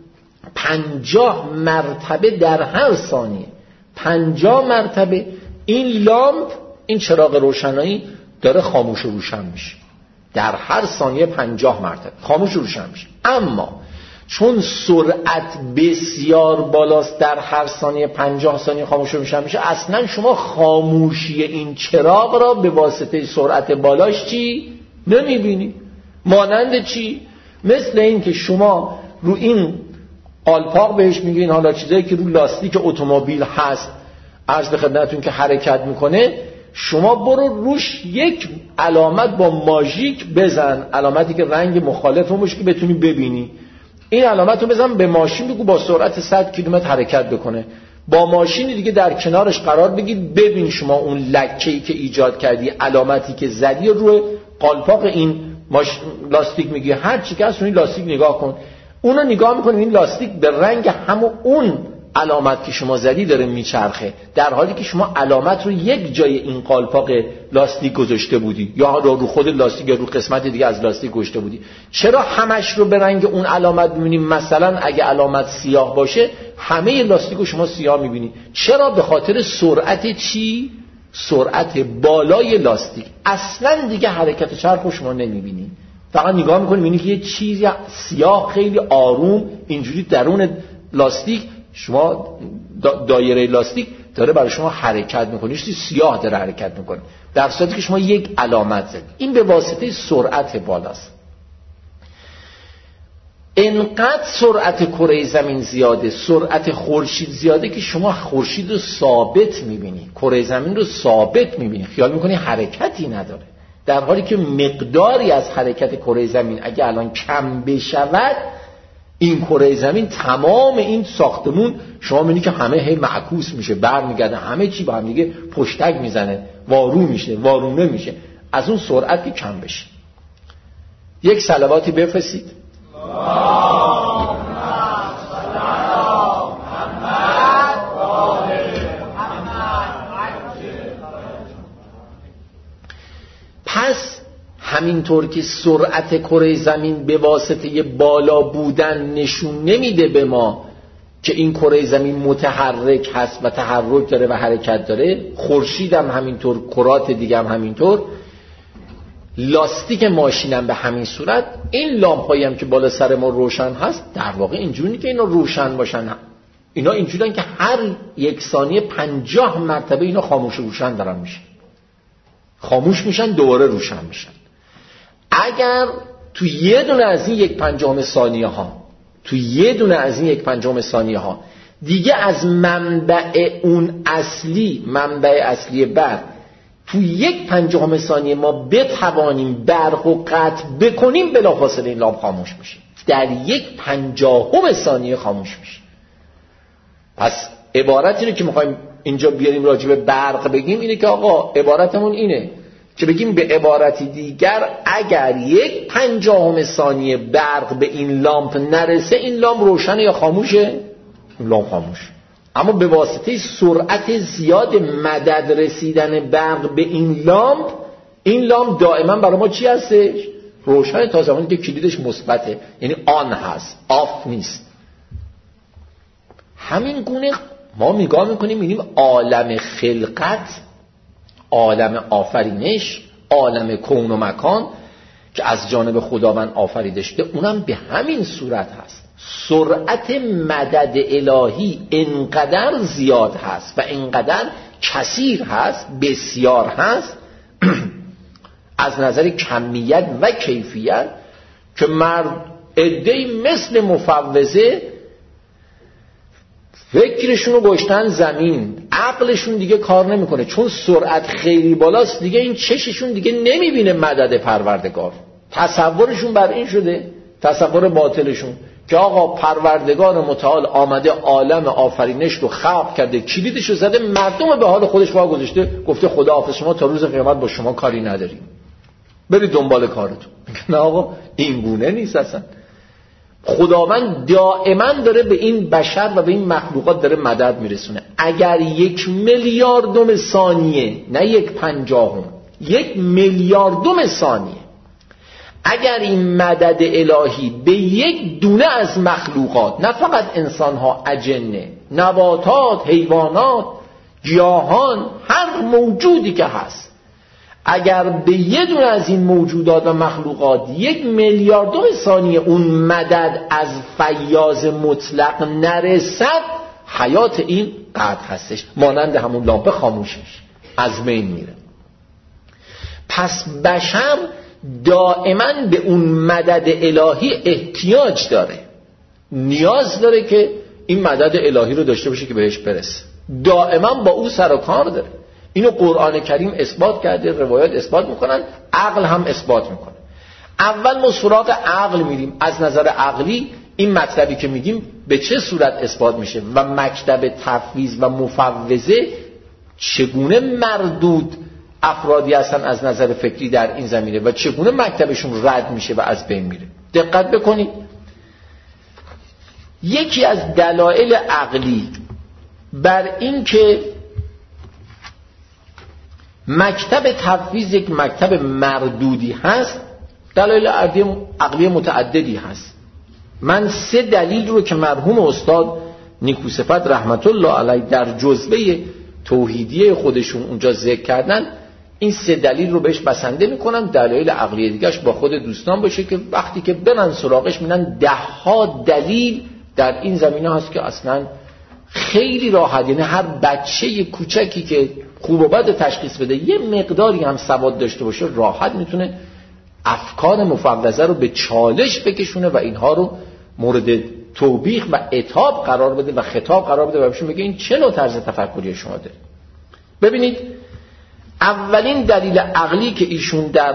پنجاه مرتبه، در هر ثانیه پنجاه مرتبه این لامپ، این چراغ روشنایی داره خاموش و روشن میشه. در هر ثانیه پنجاه مرتبه خاموش و روشن میشه. اما چون سرعت بسیار بالاست، در هر ثانیه پنجاه ثانیه خاموش و روشن میشه، اصلا شما خاموشی این چراغ را به واسطه سرعت بالاش چی نمیبینی. مانند چی؟ مثل این که شما رو این قالپاق بهش میگین، حالا چیزایی که رو لاستیک اتومبیل هست، عرض به خدمتتون که حرکت میکنه، شما برو روش یک علامت با ماژیک بزن، علامتی که رنگ مخالف هم باشه که بتونی ببینی. این علامت رو بزن به ماشین، بگو با سرعت صد کیلومتر حرکت بکنه، با ماشین دیگه در کنارش قرار بگیر، ببین شما اون لکه‌ای که ایجاد کردی، علامتی که زدی روی قالپاق این ماش... لاستیک میگی، هر چی که از اون لاستیک نگاه کن، اونو نگاه میکنی این لاستیک به رنگ همون اون علامت که شما زدی داره میچرخه، در حالی که شما علامت رو یک جای این قالپاق لاستیک گذاشته بودی، یا رو خود لاستیک یا رو قسمت دیگه از لاستیک گذاشته بودی. چرا همش رو به رنگ اون علامت میبینی؟ مثلا اگه علامت سیاه باشه همه لاستیک رو شما سیاه میبینی. چرا؟ به خاطر سرعت چی؟ سرعت بالای لاستیک. اصلا دیگه حرکت چرخ رو شما نمیبینی، فقط نگاه میکنی میبینی که یه چیزی سیاه خیلی آروم اینجوری درون لاستیک، شما دایره لاستیک داره برای شما حرکت میکنه، چیزی سیاه داره حرکت میکنه، در صورتی که شما یک علامت زدید. این به واسطه سرعت بالاست. انقدر سرعت کره زمین زیاده، سرعت خورشید زیاده که شما خورشید رو ثابت میبینی، کره زمین رو ثابت میبینی، خیال میکنی حرکتی نداره، در حالی که مقداری از حرکت کره زمین اگه الان کم بشود، این کره زمین تمام این ساختمون شما میبینی که همه هی معکوس میشه، برمیگرده، همه چی با هم دیگه پشتک میزنه، وارو میشه، وارونه میشه، از اون سرعت که کم بشه. یک صلواتی بفرستید. پس همینطور که سرعت کره زمین به واسطه بالا بودن نشون نمیده به ما که این کره زمین متحرک هست و تحرک داره و حرکت داره، خورشید هم همینطور، کرات دیگه هم همینطور، لاستیک ماشینم به همین صورت. این لامپایی هم که بالا سر ما روشن هست در واقع اینجوری که اینا روشن باشن، اینا اینجوریه که هر یک ثانیه پنجاه مرتبه اینا خاموش و روشن دارن میشن، خاموش میشن دوباره روشن میشن. اگر تو یه دونه از این یک پنجم ثانیه ها تو یه دونه از این یک پنجم ثانیه ها دیگه از منبع اون اصلی، منبع اصلی برق، تو یک پنجم ثانیه ما بتوانیم برق و قطع بکنیم، بلافاصله این لامپ خاموش میشه، در یک پنجاهم ثانیه خاموش میشه. پس عبارت اینه که میخوایم اینجا بیاریم راجع به برق بگیم اینه که آقا عبارتمون اینه که بگیم به عبارتی دیگر اگر یک پنجاهم ثانیه برق به این لامپ نرسه، این لامپ روشنه یا خاموشه؟ این لامپ خاموش. اما به واسطه سرعت زیاد مدد رسیدن برق به این لامپ، این لام دائما برای ما چی هستش؟ روشن تا زمانی که کلیدش مثبته، یعنی آن هست، آف نیست. همین گونه ما نگاه میکنیم میبینیم عالم خلقت، عالم آفرینش، عالم کون و مکان که از جانب خداوند آفریده شده، اونم به همین صورت هست. سرعت مدد الهی انقدر زیاد هست و انقدر کثیر هست، بسیار هست از نظر کمیت و کیفیت که مرد عده‌ای مثل مفوضه فکرشون رو گشتن زمین، عقلشون دیگه کار نمیکنه، چون سرعت خیلی بالاست دیگه این چششون دیگه نمیبینه مدد پروردگار. تصورشون بر این شده، تصور باطلشون، که آقا پروردگار متعال آمده عالم آفرینش رو خلق کرده، کلیدش رو زده، مردم به حال خودش وا گذاشته، گفته خداحافظ شما تا روز قیامت با شما کاری نداریم، برید دنبال کارتون. نه آقا این گونه نیست اصلا. خداوند دائما داره به این بشر و به این مخلوقات داره مدد میرسونه. اگر یک میلیاردم ثانیه، نه یک پنجاهم، یک میلیاردم ثانیه، اگر این مدد الهی به یک دونه از مخلوقات، نه فقط انسانها، اجنه، نباتات، حیوانات، گیاهان، هر موجودی که هست، اگر به یه دونه از این موجودات و مخلوقات یک میلیاردم ثانیه اون مدد از فیاض مطلق نرسد، حیات این قطع هستش، مانند همون لامپ خاموشش از بین میره. پس بشر دائما به اون مدد الهی احتیاج داره، نیاز داره که این مدد الهی رو داشته باشه که بهش برسه، دائما با او سر و کار داره. اینو قرآن کریم اثبات کرده، روایات اثبات میکنن، عقل هم اثبات میکنه. اول ما سراغ عقل میریم، از نظر عقلی این مطلبی که میگیم به چه صورت اثبات میشه و مکتب تفویض و مفوضه چگونه مردود افرادی هستن از نظر فکری در این زمینه و چگونه مکتبشون رد میشه و از بین میره. دقت بکنید، یکی از دلایل عقلی بر این که مکتب تفویض یک مکتب مردودی هست، دلایل عقلی متعددی هست. من سه دلیل رو که مرحوم استاد نیکوصفت رحمت الله علیه در جزوه توحیدیه خودشون اونجا ذکر کردن، این سه دلیل رو بهش بسنده میکنم. دلایل عقلی دیگهش با خود دوستان باشه که وقتی که برن سراغش میبینن ده ها دلیل در این زمینه هست که اصلا خیلی راحت، یعنی هر بچه کوچکی که خوب و بد تشخیص بده، یه مقداری هم سواد داشته باشه، راحت میتونه افکار مفوضه رو به چالش بکشونه و اینها رو مورد توبیخ و عتاب قرار بده و خطاب قرار بده و بهشون بگه این چه نوع طرز تفکری شما داره. ببینید، اولین دلیل عقلی که ایشون در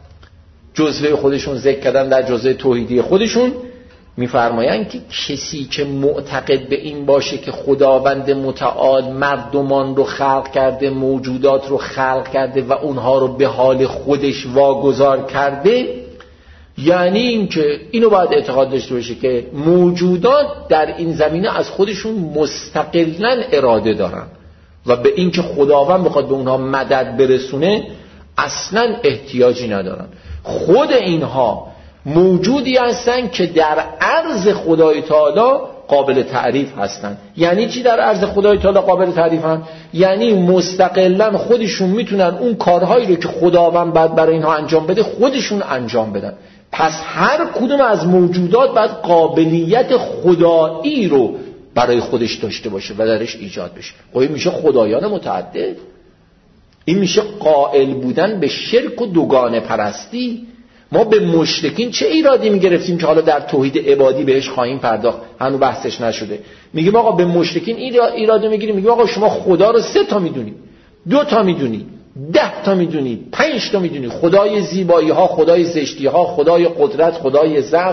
جزوه خودشون ذکر کردن، در جزوه توحیدی خودشون میفرمایند که کسی که معتقد به این باشه که خداوند متعال مردمان رو خلق کرده، موجودات رو خلق کرده و اونها رو به حال خودش واگذار کرده، یعنی این که اینو باید اعتقاد داشته باشه که موجودات در این زمینه از خودشون مستقلاً اراده دارن و به این که خداوند بخواد به اونها مدد برسونه اصلاً احتیاجی ندارن. خود اینها موجودی هستن که در عرض خدای تعالی قابل تعریف هستن. یعنی چی در عرض خدای تعالی قابل تعریفن؟ یعنی مستقلاً خودشون میتونن اون کارهایی رو که خداوند بعد برای اینها انجام بده خودشون انجام بدن. پس هر کدوم از موجودات باید قابلیت خدایی رو برای خودش داشته باشه و درش ایجاد بشه. خب این میشه خدایان متعدد، این میشه قائل بودن به شرک و دوگانه پرستی. ما به مشرکین چه ایرادی میگرفتیم که حالا در توحید عبادی بهش خواهیم پرداخت، هنوز بحثش نشده. میگیم آقا به مشرکین ایراد میگیریم، میگیم آقا شما خدا رو سه تا میدونی، دو تا میدونی، ده تا میدونی، پنج تا میدونی، خدای زیبایی ها، خدای زشتی ها، خدای قدرت، خدای ضعف،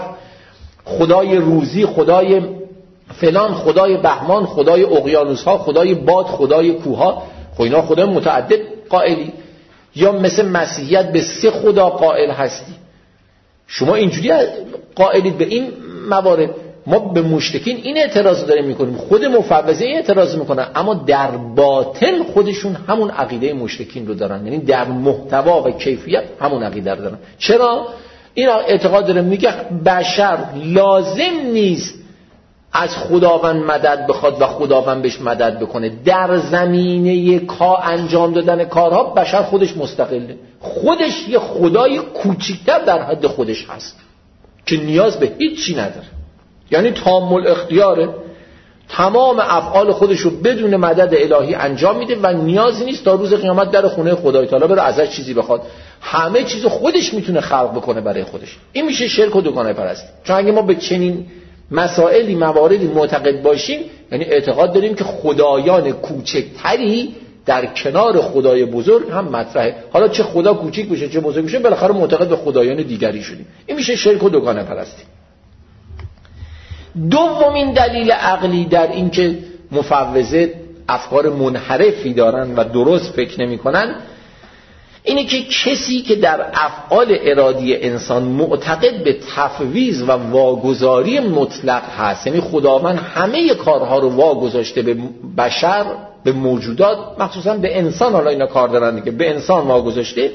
خدای روزی، خدای فلان، خدای بهمان، خدای اقیانوس ها، خدای باد، خدای کوه ها. خب اینا خدای متعدد قائلی. یا مثل مسیحیت به سه خدا قائل هستی. شما اینجوری قائلید به این موارد. ما به مشرکین این اعتراض داریم میکنیم، خود مفوضه این اعتراض میکنن، اما در باطن خودشون همون عقیده مشرکین رو دارن، یعنی در محتوا و کیفیت همون عقیده رو دارن. چرا؟ این اعتقاد داره میگه بشر لازم نیست از خداوند مدد بخواد و خداوند بهش مدد بکنه. در زمینه کار انجام دادن کارها بشر خودش مستقله، خودش یه خدای کوچکتر در حد خودش هست که نیاز به هیچ چی نداره، یعنی تام الاختیاره، تمام افعال خودش رو بدون مدد الهی انجام میده و نیازی نیست تا روز قیامت در خونه خدای تعالی بره ازش چیزی بخواد، همه چیز خودش میتونه خلق بکنه برای خودش. این میشه شرک و دوگانه پرستی. چون اگه ما به چنین مسائلی مواردی معتقد باشیم، یعنی اعتقاد داریم که خدایان کوچکتری در کنار خدای بزرگ هم مطرحه. حالا چه خدا کوچیک بشه چه بزرگ بشه، بالاخره معتقد به خدایان دیگری شدیم. این میشه شرک و دوگانه پرستی. دومین دلیل عقلی در این که مفوضه افکار منحرفی دارن و درست فکر نمی کنن اینه که کسی که در افعال ارادی انسان معتقد به تفویض و واگذاری مطلق هست، یعنی خداوند همه کارها رو واگذاشته به بشر، به موجودات، مخصوصا به انسان، حالا اینا کار دارن دیگه، به انسان واگذاشته،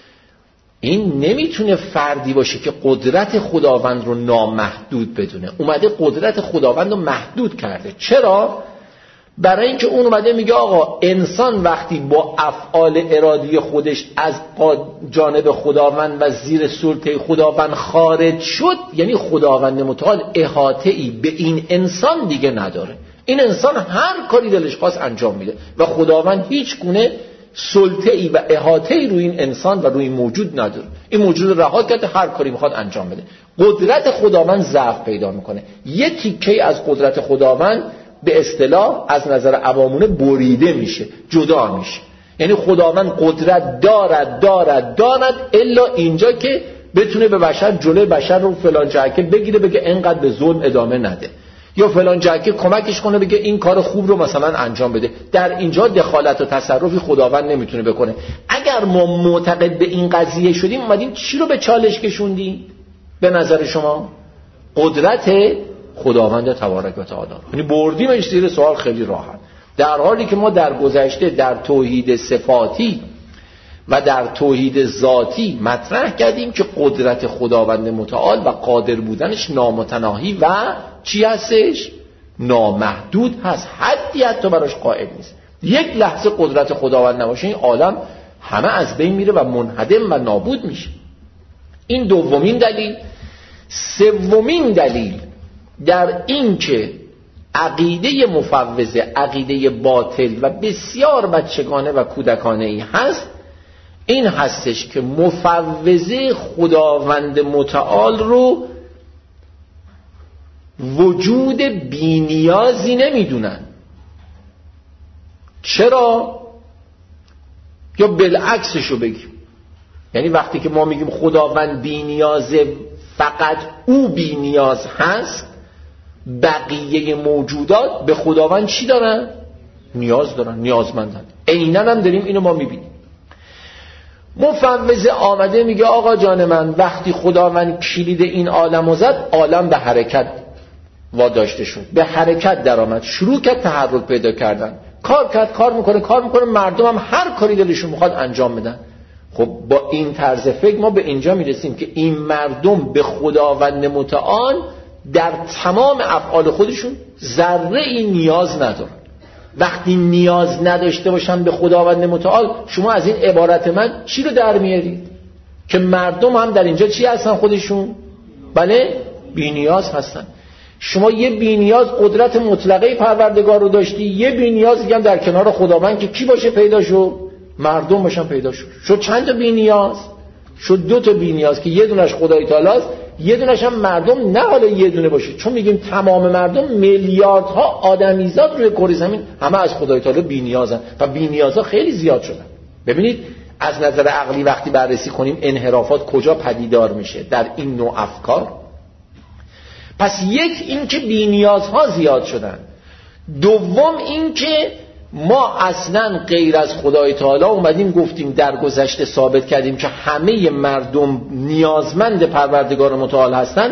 این نمیتونه فردی باشه که قدرت خداوند رو نامحدود بدونه. اومده قدرت خداوند رو محدود کرده. چرا؟ برای اینکه اون اومده میگه آقا انسان وقتی با افعال ارادی خودش از جانب خداوند و زیر سلطه خداوند خارج شد، یعنی خداوند متعال احاطه‌ای به این انسان دیگه نداره. این انسان هر کاری دلش خواست انجام میده و خداوند هیچ گونه سلطه‌ای و احاطه‌ای روی این انسان و روی این موجود نداره. این موجود رها کرده هر کاری میخواد انجام بده. قدرت خداوند ضعف پیدا میکنه. یه تیکه از قدرت خداوند به اصطلاح از نظر عوامونه بریده میشه، جدا میشه. یعنی خداوند قدرت دارد دارد دارد الا اینجا که بتونه به بشر جلوی بشر رو فلان جهت بگیره، بگه اینقدر به ظلم ادامه نده، یا فلان جهت کمکش کنه بگه این کار خوب رو مثلا انجام بده. در اینجا دخالت و تصرفی خداوند نمیتونه بکنه. اگر ما معتقد به این قضیه شدیم، اومدیم چی رو به چالش کشوندیم؟ به نظر شما قدرت خداوند تبارک و تعالی، یعنی بردیمش زیر سوال خیلی راحت، در حالی که ما در گذشته در توحید صفاتی و در توحید ذاتی مطرح کردیم که قدرت خداوند متعال و قادر بودنش نامتناهی و چی هستش؟ نامحدود هست، حدی حتی براش قائل نیست. یک لحظه قدرت خداوند نباشه این عالم همه از بین میره و منهدم و نابود میشه. این دومین دلیل. سومین دلیل در این که عقیده مفوضه عقیده باطل و بسیار بچگانه و کودکانه ای هست، این هستش که مفوضه خداوند متعال رو وجود بی‌نیازی نمیدونن. چرا؟ یا بالعکسش رو بگیم، یعنی وقتی که ما میگیم خداوند بی‌نیازه، فقط او بی‌نیاز هست، بقیه موجودات به خداوند چی دارن؟ نیاز دارن، نیازمندن. عیناً هم داریم اینو ما میبینیم. مفوضه آمده میگه آقا جان من، وقتی خداوند کلید این عالم رو زد، عالم به حرکت واداشته شد، به حرکت در آمد، شروع کرد تحرک پیدا کردن، کار کرد، کار میکنه کار میکنه مردم هم هر کاری دلشون میخواد انجام بدن. خب با این طرز فکر ما به اینجا میرسیم که این مردم به خداوند متعال در تمام افعال خودشون ذره این نیاز ندارن. وقتی نیاز نداشته باشن به خداوند متعال، شما از این عبارت من چی رو در میارید؟ که مردم هم در اینجا چی هستن خودشون؟ بله، بی نیاز هستن. شما یه بی نیاز قدرت مطلقه پروردگار رو داشتی، یه بی نیاز دیگه هم در کنار خداوند که کی باشه پیدا شو؟ مردم باشن پیدا شو. شد چند تا بی نیاز؟ شد دو تا بی نیاز که یه دونش خدای تعالی است، یه دونش هم مردم. نه حالا یه دونه باشه، چون میگیم تمام مردم میلیاردها آدمیزاد روی کره زمین همه از خدای تعالی بی نیازن و بی نیازها خیلی زیاد شدن. ببینید از نظر عقلی وقتی بررسی کنیم انحرافات کجا پدیدار میشه در این نوع افکار. پس یک این که بی نیازها زیاد شدن، دوم این که ما اصلا غیر از خدای تعالی اومدیم گفتیم در گذشته ثابت کردیم که همه مردم نیازمند پروردگار متعال هستن.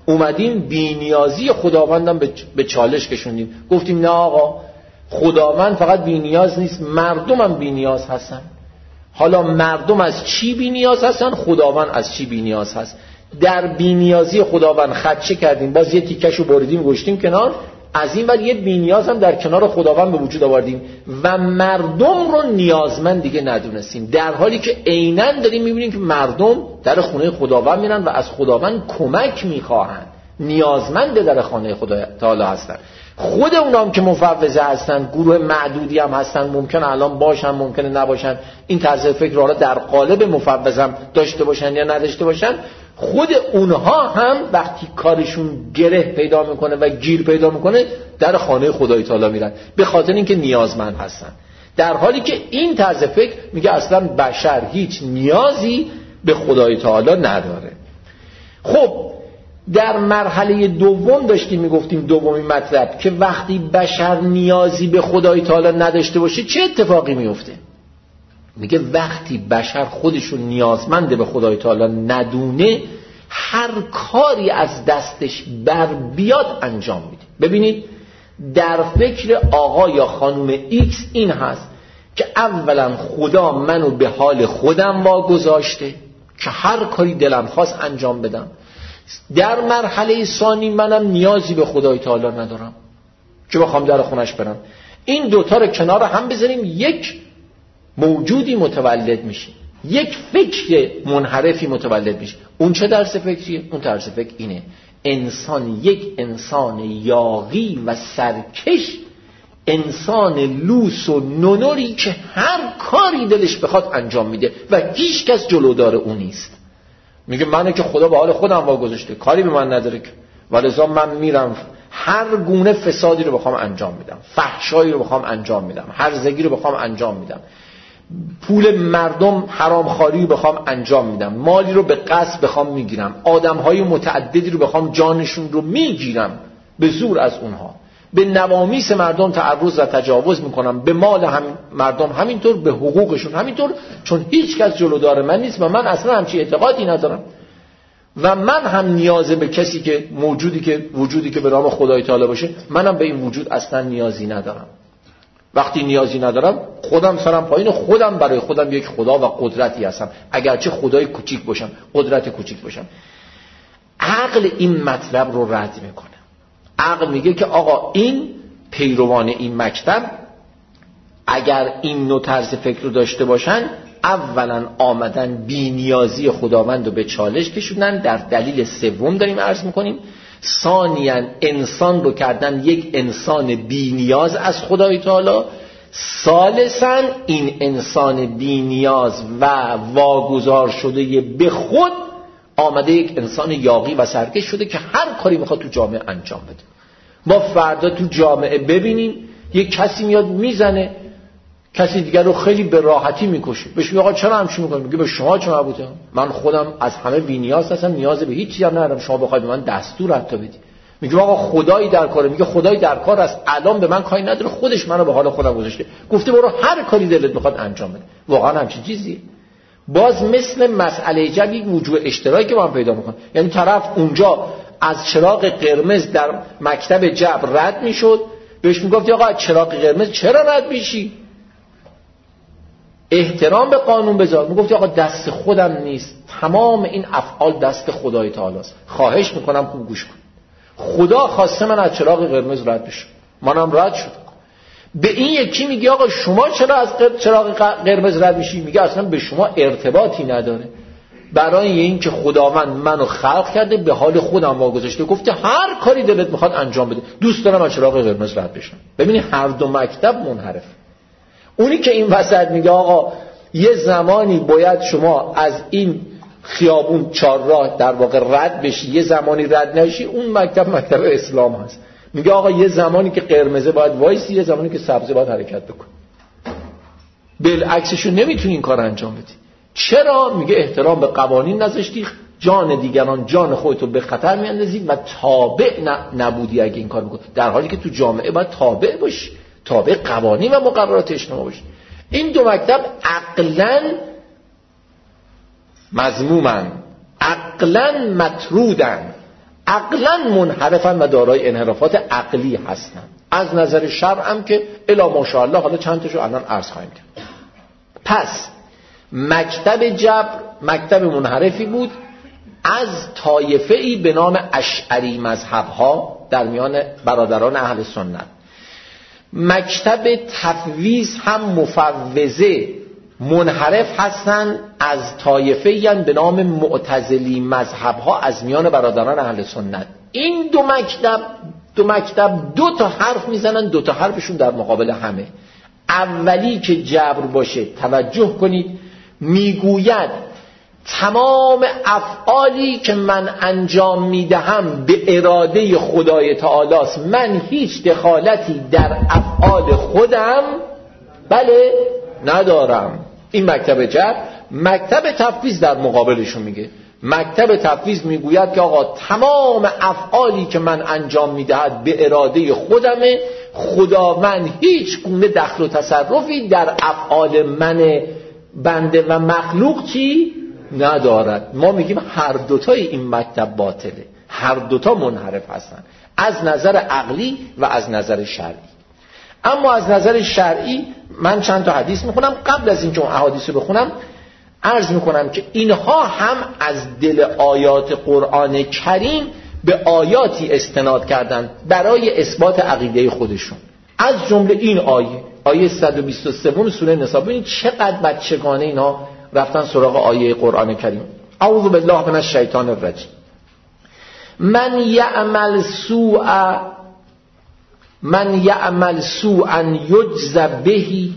اومدیم بی‌نیازی خداوندم به چالش کشوندیم، گفتیم نه آقا، خداوند فقط بی‌نیاز نیست، مردم هم بی‌نیاز هستن. حالا مردم از چی بی‌نیاز هستن؟ خداوند از چی بی‌نیاز هست؟ در بی‌نیازی خداوند خدشه کردیم، باز یه تیکشو بریدیم گذاشتیم کنار، از این ور یه بی‌نیاز هم در کنار خداوند به وجود آوردیم و مردم رو نیازمند دیگه ندونستیم، در حالی که عیناً داریم می‌بینیم که مردم در خونه خداوند میرن و از خداوند کمک می‌خواهند، نیازمند در خانه خدا تعالی هستن. خود اونا هم که مفوضه هستن، گروه معدودی هم هستن، ممکن الان باشن ممکنه نباشن، این طرز فکر رو در قالب مفوضه هم داشته باشن یا نداشته باشن، خود اونها هم وقتی کارشون گره پیدا میکنه و گیر پیدا میکنه در خانه خدای تعالی میرن، به خاطر اینکه نیازمند هستن، در حالی که این طرز فکر میگه اصلا بشر هیچ نیازی به خدای تعالی نداره. خب در مرحله دوم داشتیم میگفتیم، دومین مطلب، که وقتی بشر نیازی به خدای تعالی نداشته باشه چه اتفاقی میفته؟ میگه وقتی بشر خودشون نیازمند به خدای تعالی ندونه، هر کاری از دستش بر بیاد انجام میده. ببینید در فکر آقا یا خانم ایکس این هست که اولا خدا منو به حال خودم واگذاشته که هر کاری دلم خواست انجام بدم. در مرحله ثانی منم نیازی به خدای تعالی ندارم که بخوام در خونش برم. این دوتا رو کنار هم بذاریم، یک موجودی متولد میشه، یک فکر منحرفی متولد میشه. اون چه طرز فکریه؟ اون طرز فکر اینه: انسان یک انسان یاغی و سرکش، انسان لوس و نونوری که هر کاری دلش بخواد انجام میده و هیچ کس جلودار اون نیست. میگه منو که خدا به حال خودم واگذاشته، کاری به من نداره که، ولذا من میرم هر گونه فسادی رو بخوام انجام میدم، فحشایی رو بخوام انجام میدم، هرزگی رو بخوام انجام میدم، پول مردم حرامخواری رو بخوام انجام میدم، مالی رو به قصد بخوام میگیرم، آدمهای متعددی رو بخوام جانشون رو میگیرم به زور از اونها، به نوامیس مردم تعرض و تجاوز میکنم، به مال هم مردم همینطور، به حقوقشون همینطور، چون هیچ کس جلودار من نیست و من اصلا همچین اعتقادی ندارم و من هم نیاز به کسی که موجودی که وجودی که به نام خدای تعالی باشه، منم به این وجود اصلا نیازی ندارم. وقتی نیازی ندارم، خودم سرم پایین، خودم برای خودم یک خدا و قدرتی هستم، اگرچه خدای کوچیک باشم، قدرت کوچیک باشم. عقل این مطلب رو رد میکنه. عقل میگه که آقا این پیروان این مکتب اگر این نوع طرز فکر رو داشته باشن، اولا آمدن بی نیازی خداوند رو به چالش کشوندن، در دلیل سوم داریم عرض میکنیم، ثانیاً انسان رو کردن یک انسان بی نیاز از خدای تعالی، ثالثاً این انسان بی نیاز و واگذار شده به خود آمده یک انسان یاغی و سرکش شده که هر کاری میخواد تو جامعه انجام بده. ما فردا تو جامعه ببینیم یک کسی میاد میزنه کسی دیگر رو خیلی به راحتی میکشه، بهش میگه آقا چرا همچین میکنی؟ میگه به شما چه مربوطه؟ من خودم از همه بی‌نیاز هستم، نیاز به هیچ چیزی هم ندارم، شما بخواید به من دستور حتی بدی. میگه آقا خدایی در کاره، میگه خدایی در کار است، الان به من کاری نداره، خودش منو به حال خودم گذاشته، گفته برو هر کاری دلت میخواد انجام بده. واقعا همچین چیزی؟ باز مثل مسئله جب یک وجوه اشتراکی با هم پیدا میکنه. یعنی طرف اونجا از چراغ قرمز در مکتب جبر رد میشد، بهش میگفت آقا چراغ قرمز چرا رد میشی؟ احترام به قانون بذار. میگفت آقا دست خودم نیست، تمام این افعال دست خدای تعالی است، خواهش میکنم خوب گوش کن. خدا خواسته من از چراغ قرمز رد بشم، منم رد شدم. به این یکی میگه آقا شما چرا از چراغ قرمز رد میشی؟ میگه اصلا به شما ارتباطی نداره، برای این که خداوند منو خلق کرده به حال خودم واگذاشته، گفته هر کاری دلت میخواد انجام بده، دوست دارم از چراغ قرمز رد بشم. ببینید هر دو مکتب منحرف. اونی که این وسط میگه آقا یه زمانی باید شما از این خیابون چهارراه در واقع رد بشی، یه زمانی رد نشی، اون مکتب مکتب اسلام هست. میگه آقا یه زمانی که قرمزه باید وایسی، یه زمانی که سبزه باید حرکت بکن. بالعکسشو نمیتونی این کار انجام بدی. چرا؟ میگه احترام به قوانین نذاشتی، جان دیگران، جان خودتو به خطر میاندازی و تابع نبودی اگه این کار بکنی، در حالی که تو جامعه باید تابع باشی، تابع قوانین و مقررات اجتماعی باشی. این دو مکتب عقلاً مذمومن، عقلاً مطرودن، عقلا منحرفن و دارای انحرافات عقلی هستن. از نظر شرع هم که الا ماشاءالله، حالا چند تاشو الان عرض خواهیم کرد. پس مکتب جبر مکتب منحرفی بود از طایفه‌ای به نام اشعری مذهب‌ها در میان برادران اهل سنت. مکتب تفویض هم مفوضه منحرف هستند از طایفه‌ای به نام معتزلی مذهب‌ها از میان برادران اهل سنت. این دو مکتب دو مکتب دو تا حرف میزنن، دو تا حرفشون در مقابل همه. اولی که جبر باشه، توجه کنید، میگوید تمام افعالی که من انجام میدهم به اراده خدای تعالی است، من هیچ دخالتی در افعال خودم بله ندارم. این مکتب جبر. مکتب تفویض در مقابلشون میگه، مکتب تفویض میگوید که آقا تمام افعالی که من انجام میدهد به اراده خودمه، خداوند هیچ گونه دخل و تصرفی در افعال من بنده و مخلوق چی ندارد. ما میگیم هر دوتای این مکتب باطله، هر دوتا منحرف هستن از نظر عقلی و از نظر شرعی. اما از نظر شرعی من چند تا حدیث میخونم. قبل از اینکه اون احادیث رو بخونم عرض میکنم که اینها هم از دل آیات قرآن کریم به آیاتی استناد کردند برای اثبات عقیده خودشون. از جمله این آیه آیه صد و بیست و سه سوره نساء. ببینید چقدر بچگانه اینا رفتن سراغ آیه قرآن کریم. اعوذ بالله من الشیطان الرجیم. من یعمل سوء من یعمل سوءا یجز بهی.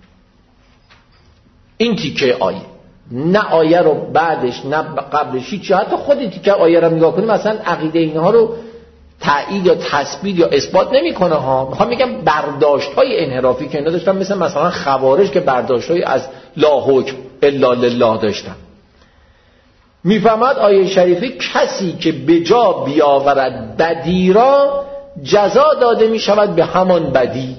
این تیکه آیه، نه آیه رو بعدش نه قبلش، چی حتی خود تیکه آیه رو نگاه کنیم مثلا عقیده اینها رو تایید یا تثبیت یا اثبات نمیکنه ها. میخوام میگم برداشت های انحرافی که اینا داشتن، مثل مثلا خوارج که برداشت های از لا حکم الا لله داشتن. میفهمد آیه شریفه کسی که به جا بیاورد بدی را جزا داده میشود به همان بدی.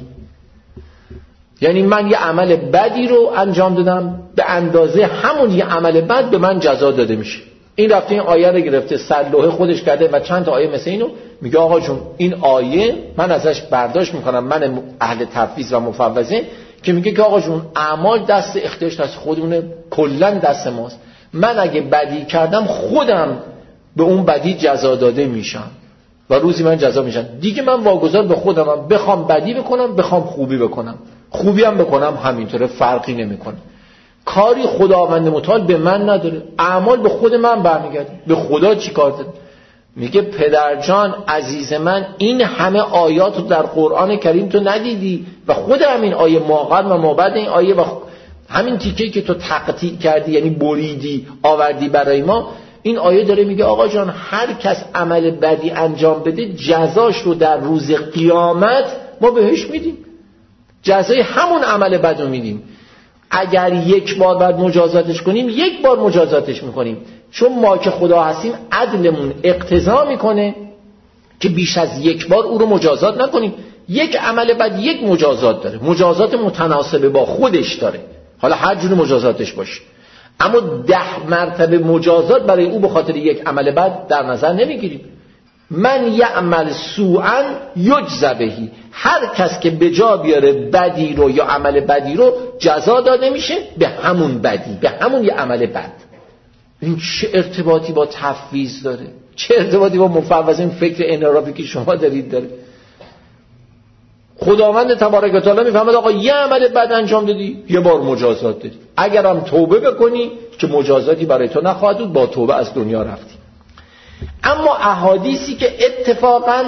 یعنی من یه عمل بدی رو انجام دادم، به اندازه همون یه عمل بد به من جزا داده میشه. این رفته این آیه رو گرفته سرلوحه خودش کرده و چند تا آیه مثل اینو میگه آقا جون این آیه من ازش برداشت میکنم، من اهل تفویض و مفوضه، که میگه که آقا جون اعمال دست اختیارش دست خودمونه، کلا دست ماست. من اگه بدی کردم خودم به اون بدی جزا داده میشم و روزی من جزا میشم. دیگه من واگذار به خودمم، بخوام بدی بکنم بخوام خوبی بکنم، خوبی هم بکنم همینطوره، فرقی نمیکنه. کاری خداوند متعال به من نداره، اعمال به خود من برمیگرده. به خدا چی کار داره؟ میگه پدرجان عزیز من این همه آیات رو در قرآن کریم تو ندیدی و خود همین آیه ماقبل و مابعد این آیه و همین تیکه‌ای که تو تقطیع کردی یعنی بریدی آوردی برای ما، این آیه داره میگه آقا جان هر کس عمل بدی انجام بده جزاش رو در روز قیامت ما بهش میدیم، جزای همون عمل بد رو میدیم. اگر یک بار بعد مجازاتش کنیم یک بار مجازاتش میکنیم، چون ما که خدا هستیم عدلمون اقتضا میکنه که بیش از یک بار او رو مجازات نکنیم. یک عمل بد یک مجازات داره، مجازات متناسب با خودش داره، حالا هر جور مجازاتش باشه، اما ده مرتبه مجازات برای او به خاطر یک عمل بد در نظر نمیگیریم. من یعمل سوءا یجز بهی، هر کس که به جا بیاره بدی رو یا عمل بدی رو جزا داده میشه به همون بدی، به همون یه عمل بد. این چه ارتباطی با تفویض داره؟ چه ارتباطی با مفوض؟ این فکر انحرافی که شما دارید داره؟ خداوند تبارک و تعالی میفهمد آقا یه عمل بد انجام دادی یه بار مجازات دادی، اگرم توبه بکنی که مجازاتی برای تو نخواهد بود، با توبه از دنیا رفتی. اما احادیثی که اتفاقاً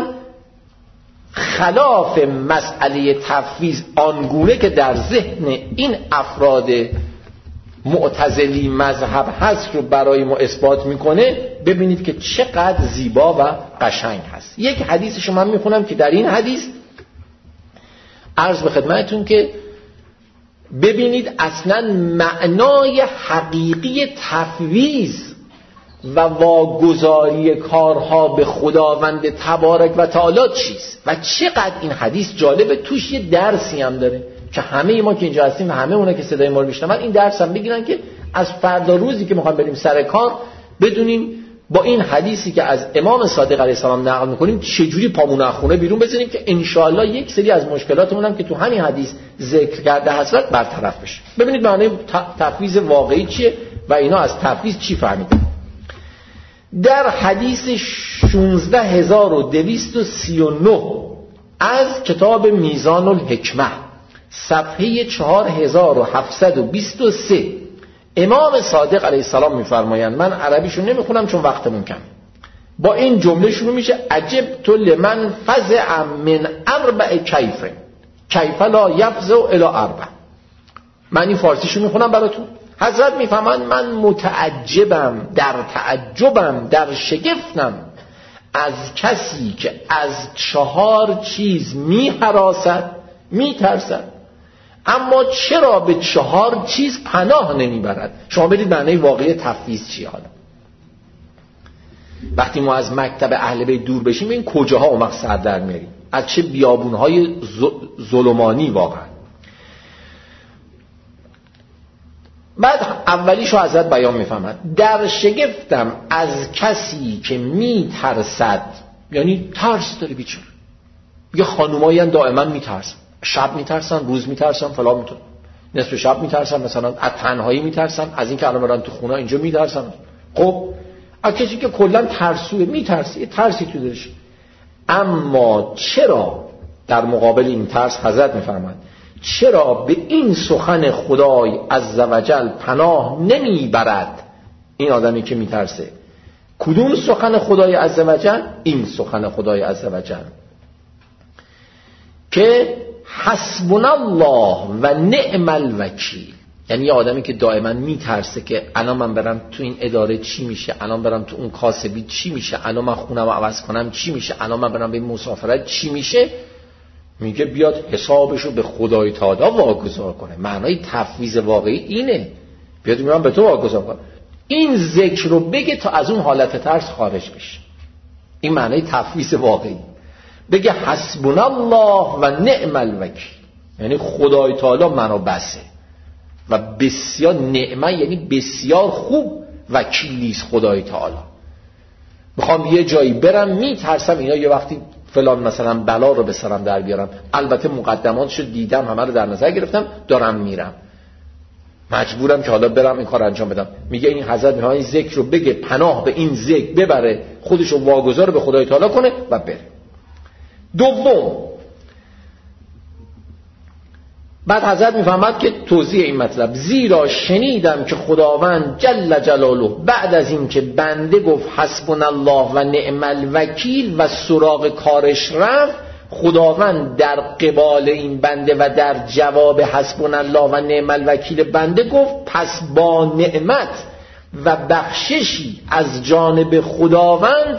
خلاف مسئله تفویض آنگونه که در ذهن این افراد معتزلی مذهب هست رو برای ما اثبات میکنه، ببینید که چقدر زیبا و قشنگ هست. یک حدیثشو من میخونم که در این حدیث عرض به خدمتتون که ببینید اصلا معنای حقیقی تفویض و واگذاری کارها به خداوند تبارک و تعالی چیست و چقدر این حدیث جالبه. توش یه درسی هم داره که همه ما که اینجا هستیم و همه اونا که صدای ما رو میشنون این درس هم بگیرن که از فردا روزی که میخوایم بریم سر کار بدونیم با این حدیثی که از امام صادق علیه السلام نقل میکنیم چجوری پامون از خونه بیرون بزنیم که انشاءالله یک سری از مشکلاتمون هم که تو همین حدیث ذکر کرده حضرت برطرف بشه. ببینید معنی تفویض واقعی چیه و اینا از تفویض چی فهمیدن. در حدیث شانزده هزار و دویست و سی و نه از کتاب میزان الحکمه صفحه چهار هزار و هفتصد و بیست و سه امام صادق علیه السلام میفرمایند، من عربیشو نمیخونم چون وقتمون کم، با این جمله شروع میشه: عجبت لمن فزع من اربع کیف کیف لا یفزع الی اربع. من این فارسیشو میخونم براتون. حضرت میفهمند من متعجبم، در تعجبم، در شگفتم از کسی که از چهار چیز میهراسد، میترسد، اما چرا به چهار چیز پناه نمیبرد. شما برید معنی واقعی تفویض چیه. حالا وقتی ما از مکتب اهل بیت دور بشیم این کجاها اون وقت سر در میاریم، از چه بیابونهای ظلمانی واقعا. بعد اولیشو حضرت بیان میفهمد: در شگفتم از کسی که میترسد، یعنی ترس داره بیچاره. یه خانومایی هم دائما میترسن، شب میترسن، روز میترسن، فلان میترسن، نصف شب میترسن، مثلا از تنهایی میترسن، از این که الان برن تو خونه اینجا میترسن. خب از کسی که کلا ترسوه میترسه، یه ترسی تو دلش. اما چرا در مقابل این ترس حضرت میفرماید چرا به این سخن خدای عزوجل پناه نمیبرد این آدمی که میترسه؟ کدوم سخن خدای عزوجل؟ این سخن خدای عزوجل که حسبنا الله و نعم الوکیل. یعنی یه آدمی که دائما میترسه که الان من برم تو این اداره چی میشه، الان برم تو اون کاسبی چی میشه، الان من خونم عوض کنم چی میشه، الان من برم به این مسافرت چی میشه، میگه بیاد حسابشو به خدای تعالی واگذار کنه. معنای تفویض واقعی اینه، بیاد میگم به تو واگذار کنم، این ذکر رو بگه تا از اون حالت ترس خارج بشه. این معنای تفویض واقعی. بگه حسبنا الله و نعم الوکیل، یعنی خدای تعالی منو بسه و بسیار نعمه، یعنی بسیار خوب وکیلیست خدای تعالی. میخوام یه جایی برم میترسم اینا یه وقتی فلان مثلا بلا رو به سرم در بیارم، البته مقدماتشو دیدم، همه رو در نظر گرفتم، دارم میرم، مجبورم که حالا برم این کار انجام بدم. میگه این حضرت میخواد این ذکر رو بگه، پناه به این ذکر ببره، خودشو واگذار به خدای تعالی کنه و بره. دوم، بعد حضرت میفهمد که توضیح این مطلب: زیرا شنیدم که خداوند جل جلاله بعد از این که بنده گفت حسبنا الله و نعم الوکیل و سراغ کارش رفت، خداوند در قبال این بنده و در جواب حسبنا الله و نعم الوکیل بنده گفت پس با نعمت و بخششی از جانب خداوند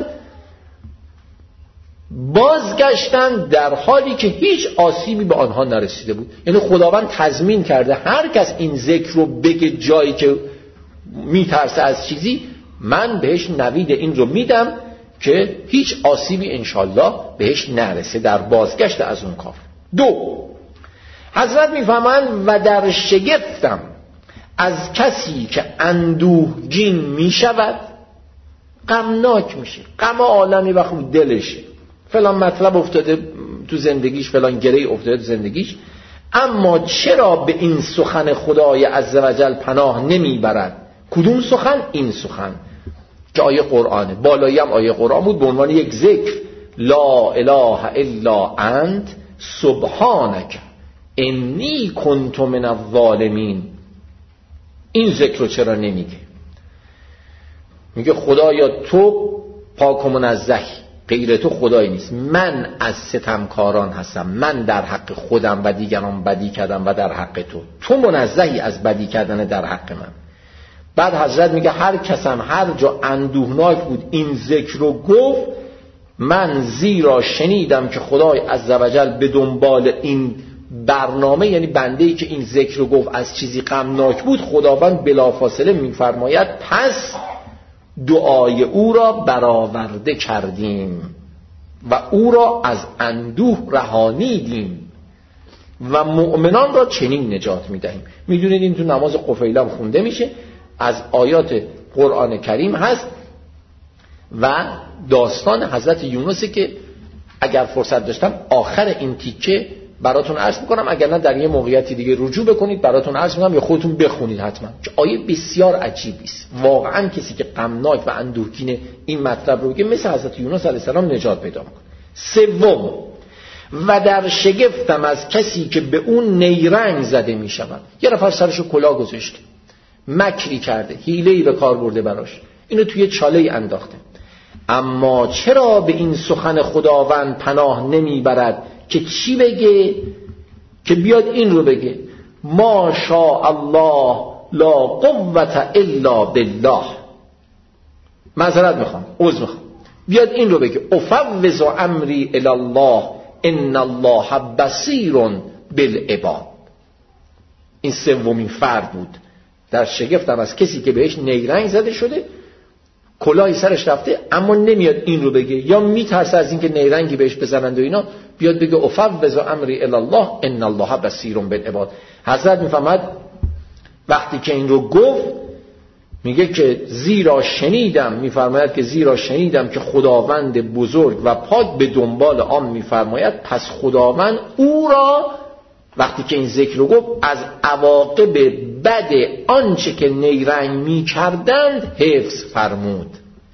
بازگشتن در حالی که هیچ آسیبی به آنها نرسیده بود. یعنی خداوند تضمین کرده هر کس این ذکر رو بگه جایی که میترسه از چیزی، من بهش نوید این رو میدم که هیچ آسیبی انشالله بهش نرسه در بازگشت از اون کار. دو، حضرت میفهمند و در شگفتم از کسی که اندوهگین میشود، غمناک میشه، غم عالمی و خود دلشه، فلان مطلب افتاده تو زندگیش، فلان گره افتاده تو زندگیش، اما چرا به این سخن خدای عزوجل پناه نمیبرد؟ کدوم سخن؟ این سخن که آیه قرآنه، بالایی هم آیه قرآن بود به عنوان یک ذکر: لا اله الا انت سبحانک انی کنت من الظالمین. این ذکر رو چرا نمیگه؟ میگه خدایا تو پاک و منزهی، غیر تو خدایی نیست، من از ستمکاران هستم، من در حق خودم و دیگران بدی کردم و در حق تو، تو منزهی از بدی کردن در حق من. بعد حضرت میگه هر کسم هر جا اندوهناک بود این ذکر رو گفت، من زیرا شنیدم که خدای عزوجل به دنبال این برنامه، یعنی بنده‌ای که این ذکر رو گفت از چیزی غمناک بود، خداوند بلافاصله میفرماید پس دعای او را برآورده کردیم و او را از اندوه رهانیدیم و مؤمنان را چنین نجات میدهیم. میدونید این تو نماز قفیله خونده میشه، از آیات قرآن کریم هست: و داستان حضرت یونسه که اگر فرصت داشتم آخر این تیکه براتون عرض میکنم، اگر نه در یه موقعیتی دیگه رجوع بکنید براتون عرض میکنم یا خودتون بخونید حتما، که آیه بسیار عجیبی است. واقعا کسی که غمناک و اندوهگین این مطلب رو بگه مثل حضرت یونس علیه السلام نجات پیدا میکنه. سوم، و در شگفتم از کسی که به اون نیرنگ زده میشود. یه نفر سرشو کلاه گذاشته، مکری کرده، حیله‌ای به کار برده براش، اینو توی چاله انداخته، اما چرا به این سخن خداوند پناه نمیبرد که چی بگه؟ که بیاد این رو بگه ما شاء الله لا قوة الا بالله. معذرت میخوام، عذر میخوام، بیاد این رو بگه افوض امری الی الله ان الله بصیر بالعباد. این سومین فرد بود. در شگفتم از کسی که بهش نیرنگ زده شده، کلاهی سرش رفته، اما نمیاد این رو بگه، یا میترسه از اینکه نیرنگی بهش بزنند و اینا، بیاد بگه افوض امری الی الله ان الله بصیر بالعباد. حضرت میفهمد وقتی که این رو گفت، میگه که زیرا شنیدم، میفرماید که زیرا شنیدم که خداوند بزرگ و پاک به دنبال آن میفرماید، پس خداوند او را وقتی که این ذکر رو گفت از عواقب بد آنچه که نیرنگ میکردند حفظ فرمود.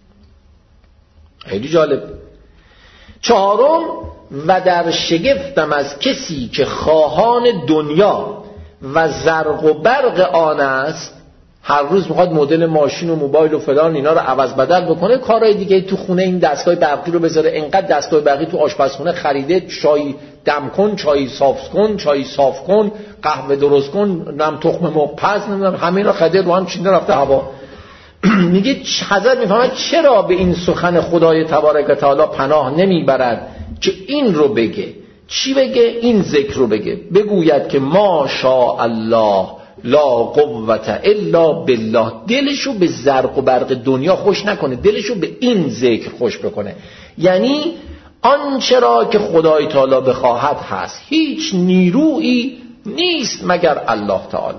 خیلی جالب. چهارم، و در شگفتم از کسی که خواهان دنیا و زرق و برق آن است، هر روز میخواد مدل ماشین و موبایل و فلان اینا رو عوض بدل بکنه، کارهای دیگه تو خونه این دستگاه برقی رو بذاره، اینقدر دستگاه برقی تو آشپزخونه خریده، چای دم کن، چای صاف کن، چای صاف کن، قهوه درست کن، نم تخم مرغ پز، نمیدونم همه اینا خریده، رو هم چینه رفته هوا. میگه حضرت میفهمد چرا به این سخن خدای تبارک و تعالی پناه نمیبرد که این رو بگه. چی بگه؟ این ذکر رو بگه، بگوید که ما شاء الله لا قوة الا بالله. دلشو به زرق و برق دنیا خوش نکنه، دلشو به این ذکر خوش بکنه. یعنی آنچه را که خدای تعالی بخواهد هست، هیچ نیرویی نیست مگر الله تعالی.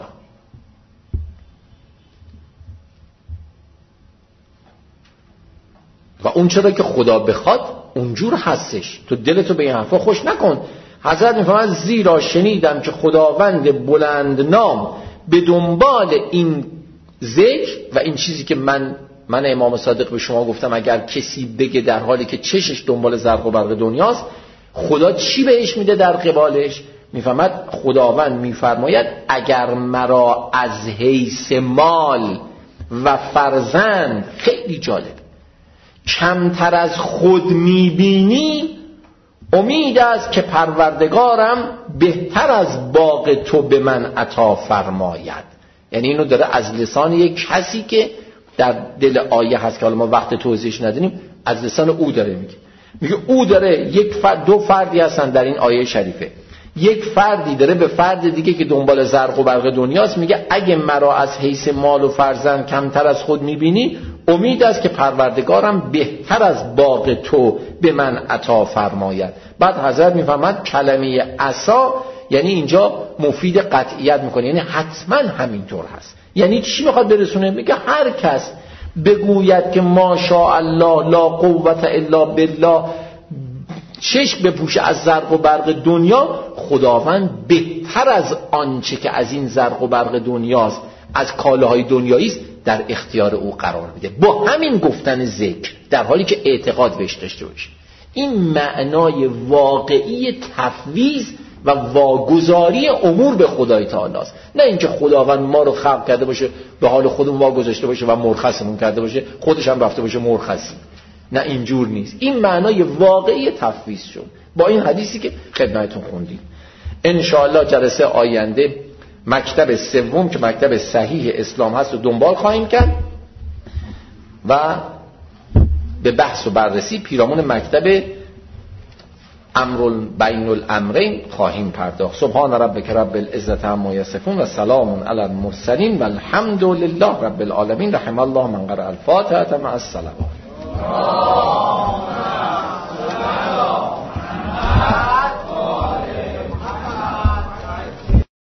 و اون چرا که خدا بخواد اونجور هستش، تو دلتو به این حرفا خوش نکن. حضرت میفرماید زیرا شنیدم که خداوند بلند نام به دنبال این ذکر و این چیزی که من من امام صادق به شما گفتم، اگر کسی بگه در حالی که چشش دنبال زرق و برق دنیاست، خدا چی بهش میده در قبالش؟ میفهمد خداوند میفرماید اگر مرا از حیث مال و فرزند، خیلی جالب، کمتر از خود میبینی، امید است که پروردگارم بهتر از باغ تو به من عطا فرماید. یعنی اینو داره از لسان یک کسی که در دل آیه هست که حالا ما وقت توضیحش نداریم، از لسان او داره میگه. میگه او داره یک فرد، دو فردی هستن در این آیه شریفه، یک فردی داره به فرد دیگه که دنبال زرق و برق دنیاست میگه اگه مرا از حیث مال و فرزند کمتر از خود میبینی، امید است که پروردگارم بهتر از باغ تو به من عطا فرماید. بعد حضرت میفهمد کلمه عصا یعنی اینجا مفید قطعیت میکنه، یعنی حتما همینطور هست. یعنی چی میخواد برسونه؟ میگه هر کس بگوید که ما شاء الله لا قوة الا بالله، چشم بپوشه از زرق و برق دنیا، خداوند بهتر از آنچه که از این زرق و برق دنیاست، از کالاهای دنیایی است، در اختیار او قرار میده با همین گفتن ذکر، در حالی که اعتقاد بهش داشته باشه. این معنای واقعی تفویض و واگذاری امور به خدای تعالی است، نه اینکه خداوند ما رو خلق کرده باشه به حال خودمون واگذاشته باشه و مرخصمون کرده باشه، خودش هم رفته باشه مرخصی. نه اینجور نیست. این معنای واقعی تفویض شد با این حدیثی که خدمتتون خوندیم. ان شاء الله جلسه آینده مکتب سوم که مکتب صحیح اسلام هست رو دنبال خواهیم کرد و به بحث و بررسی پیرامون مکتب امر بین الامرین خواهیم پرداخت. سبحان ربک رب العزة عما یصفون و سلام علی المرسلین و الحمد لله رب العالمین. رحم الله من قرأ الفاتحة مع الصلوات.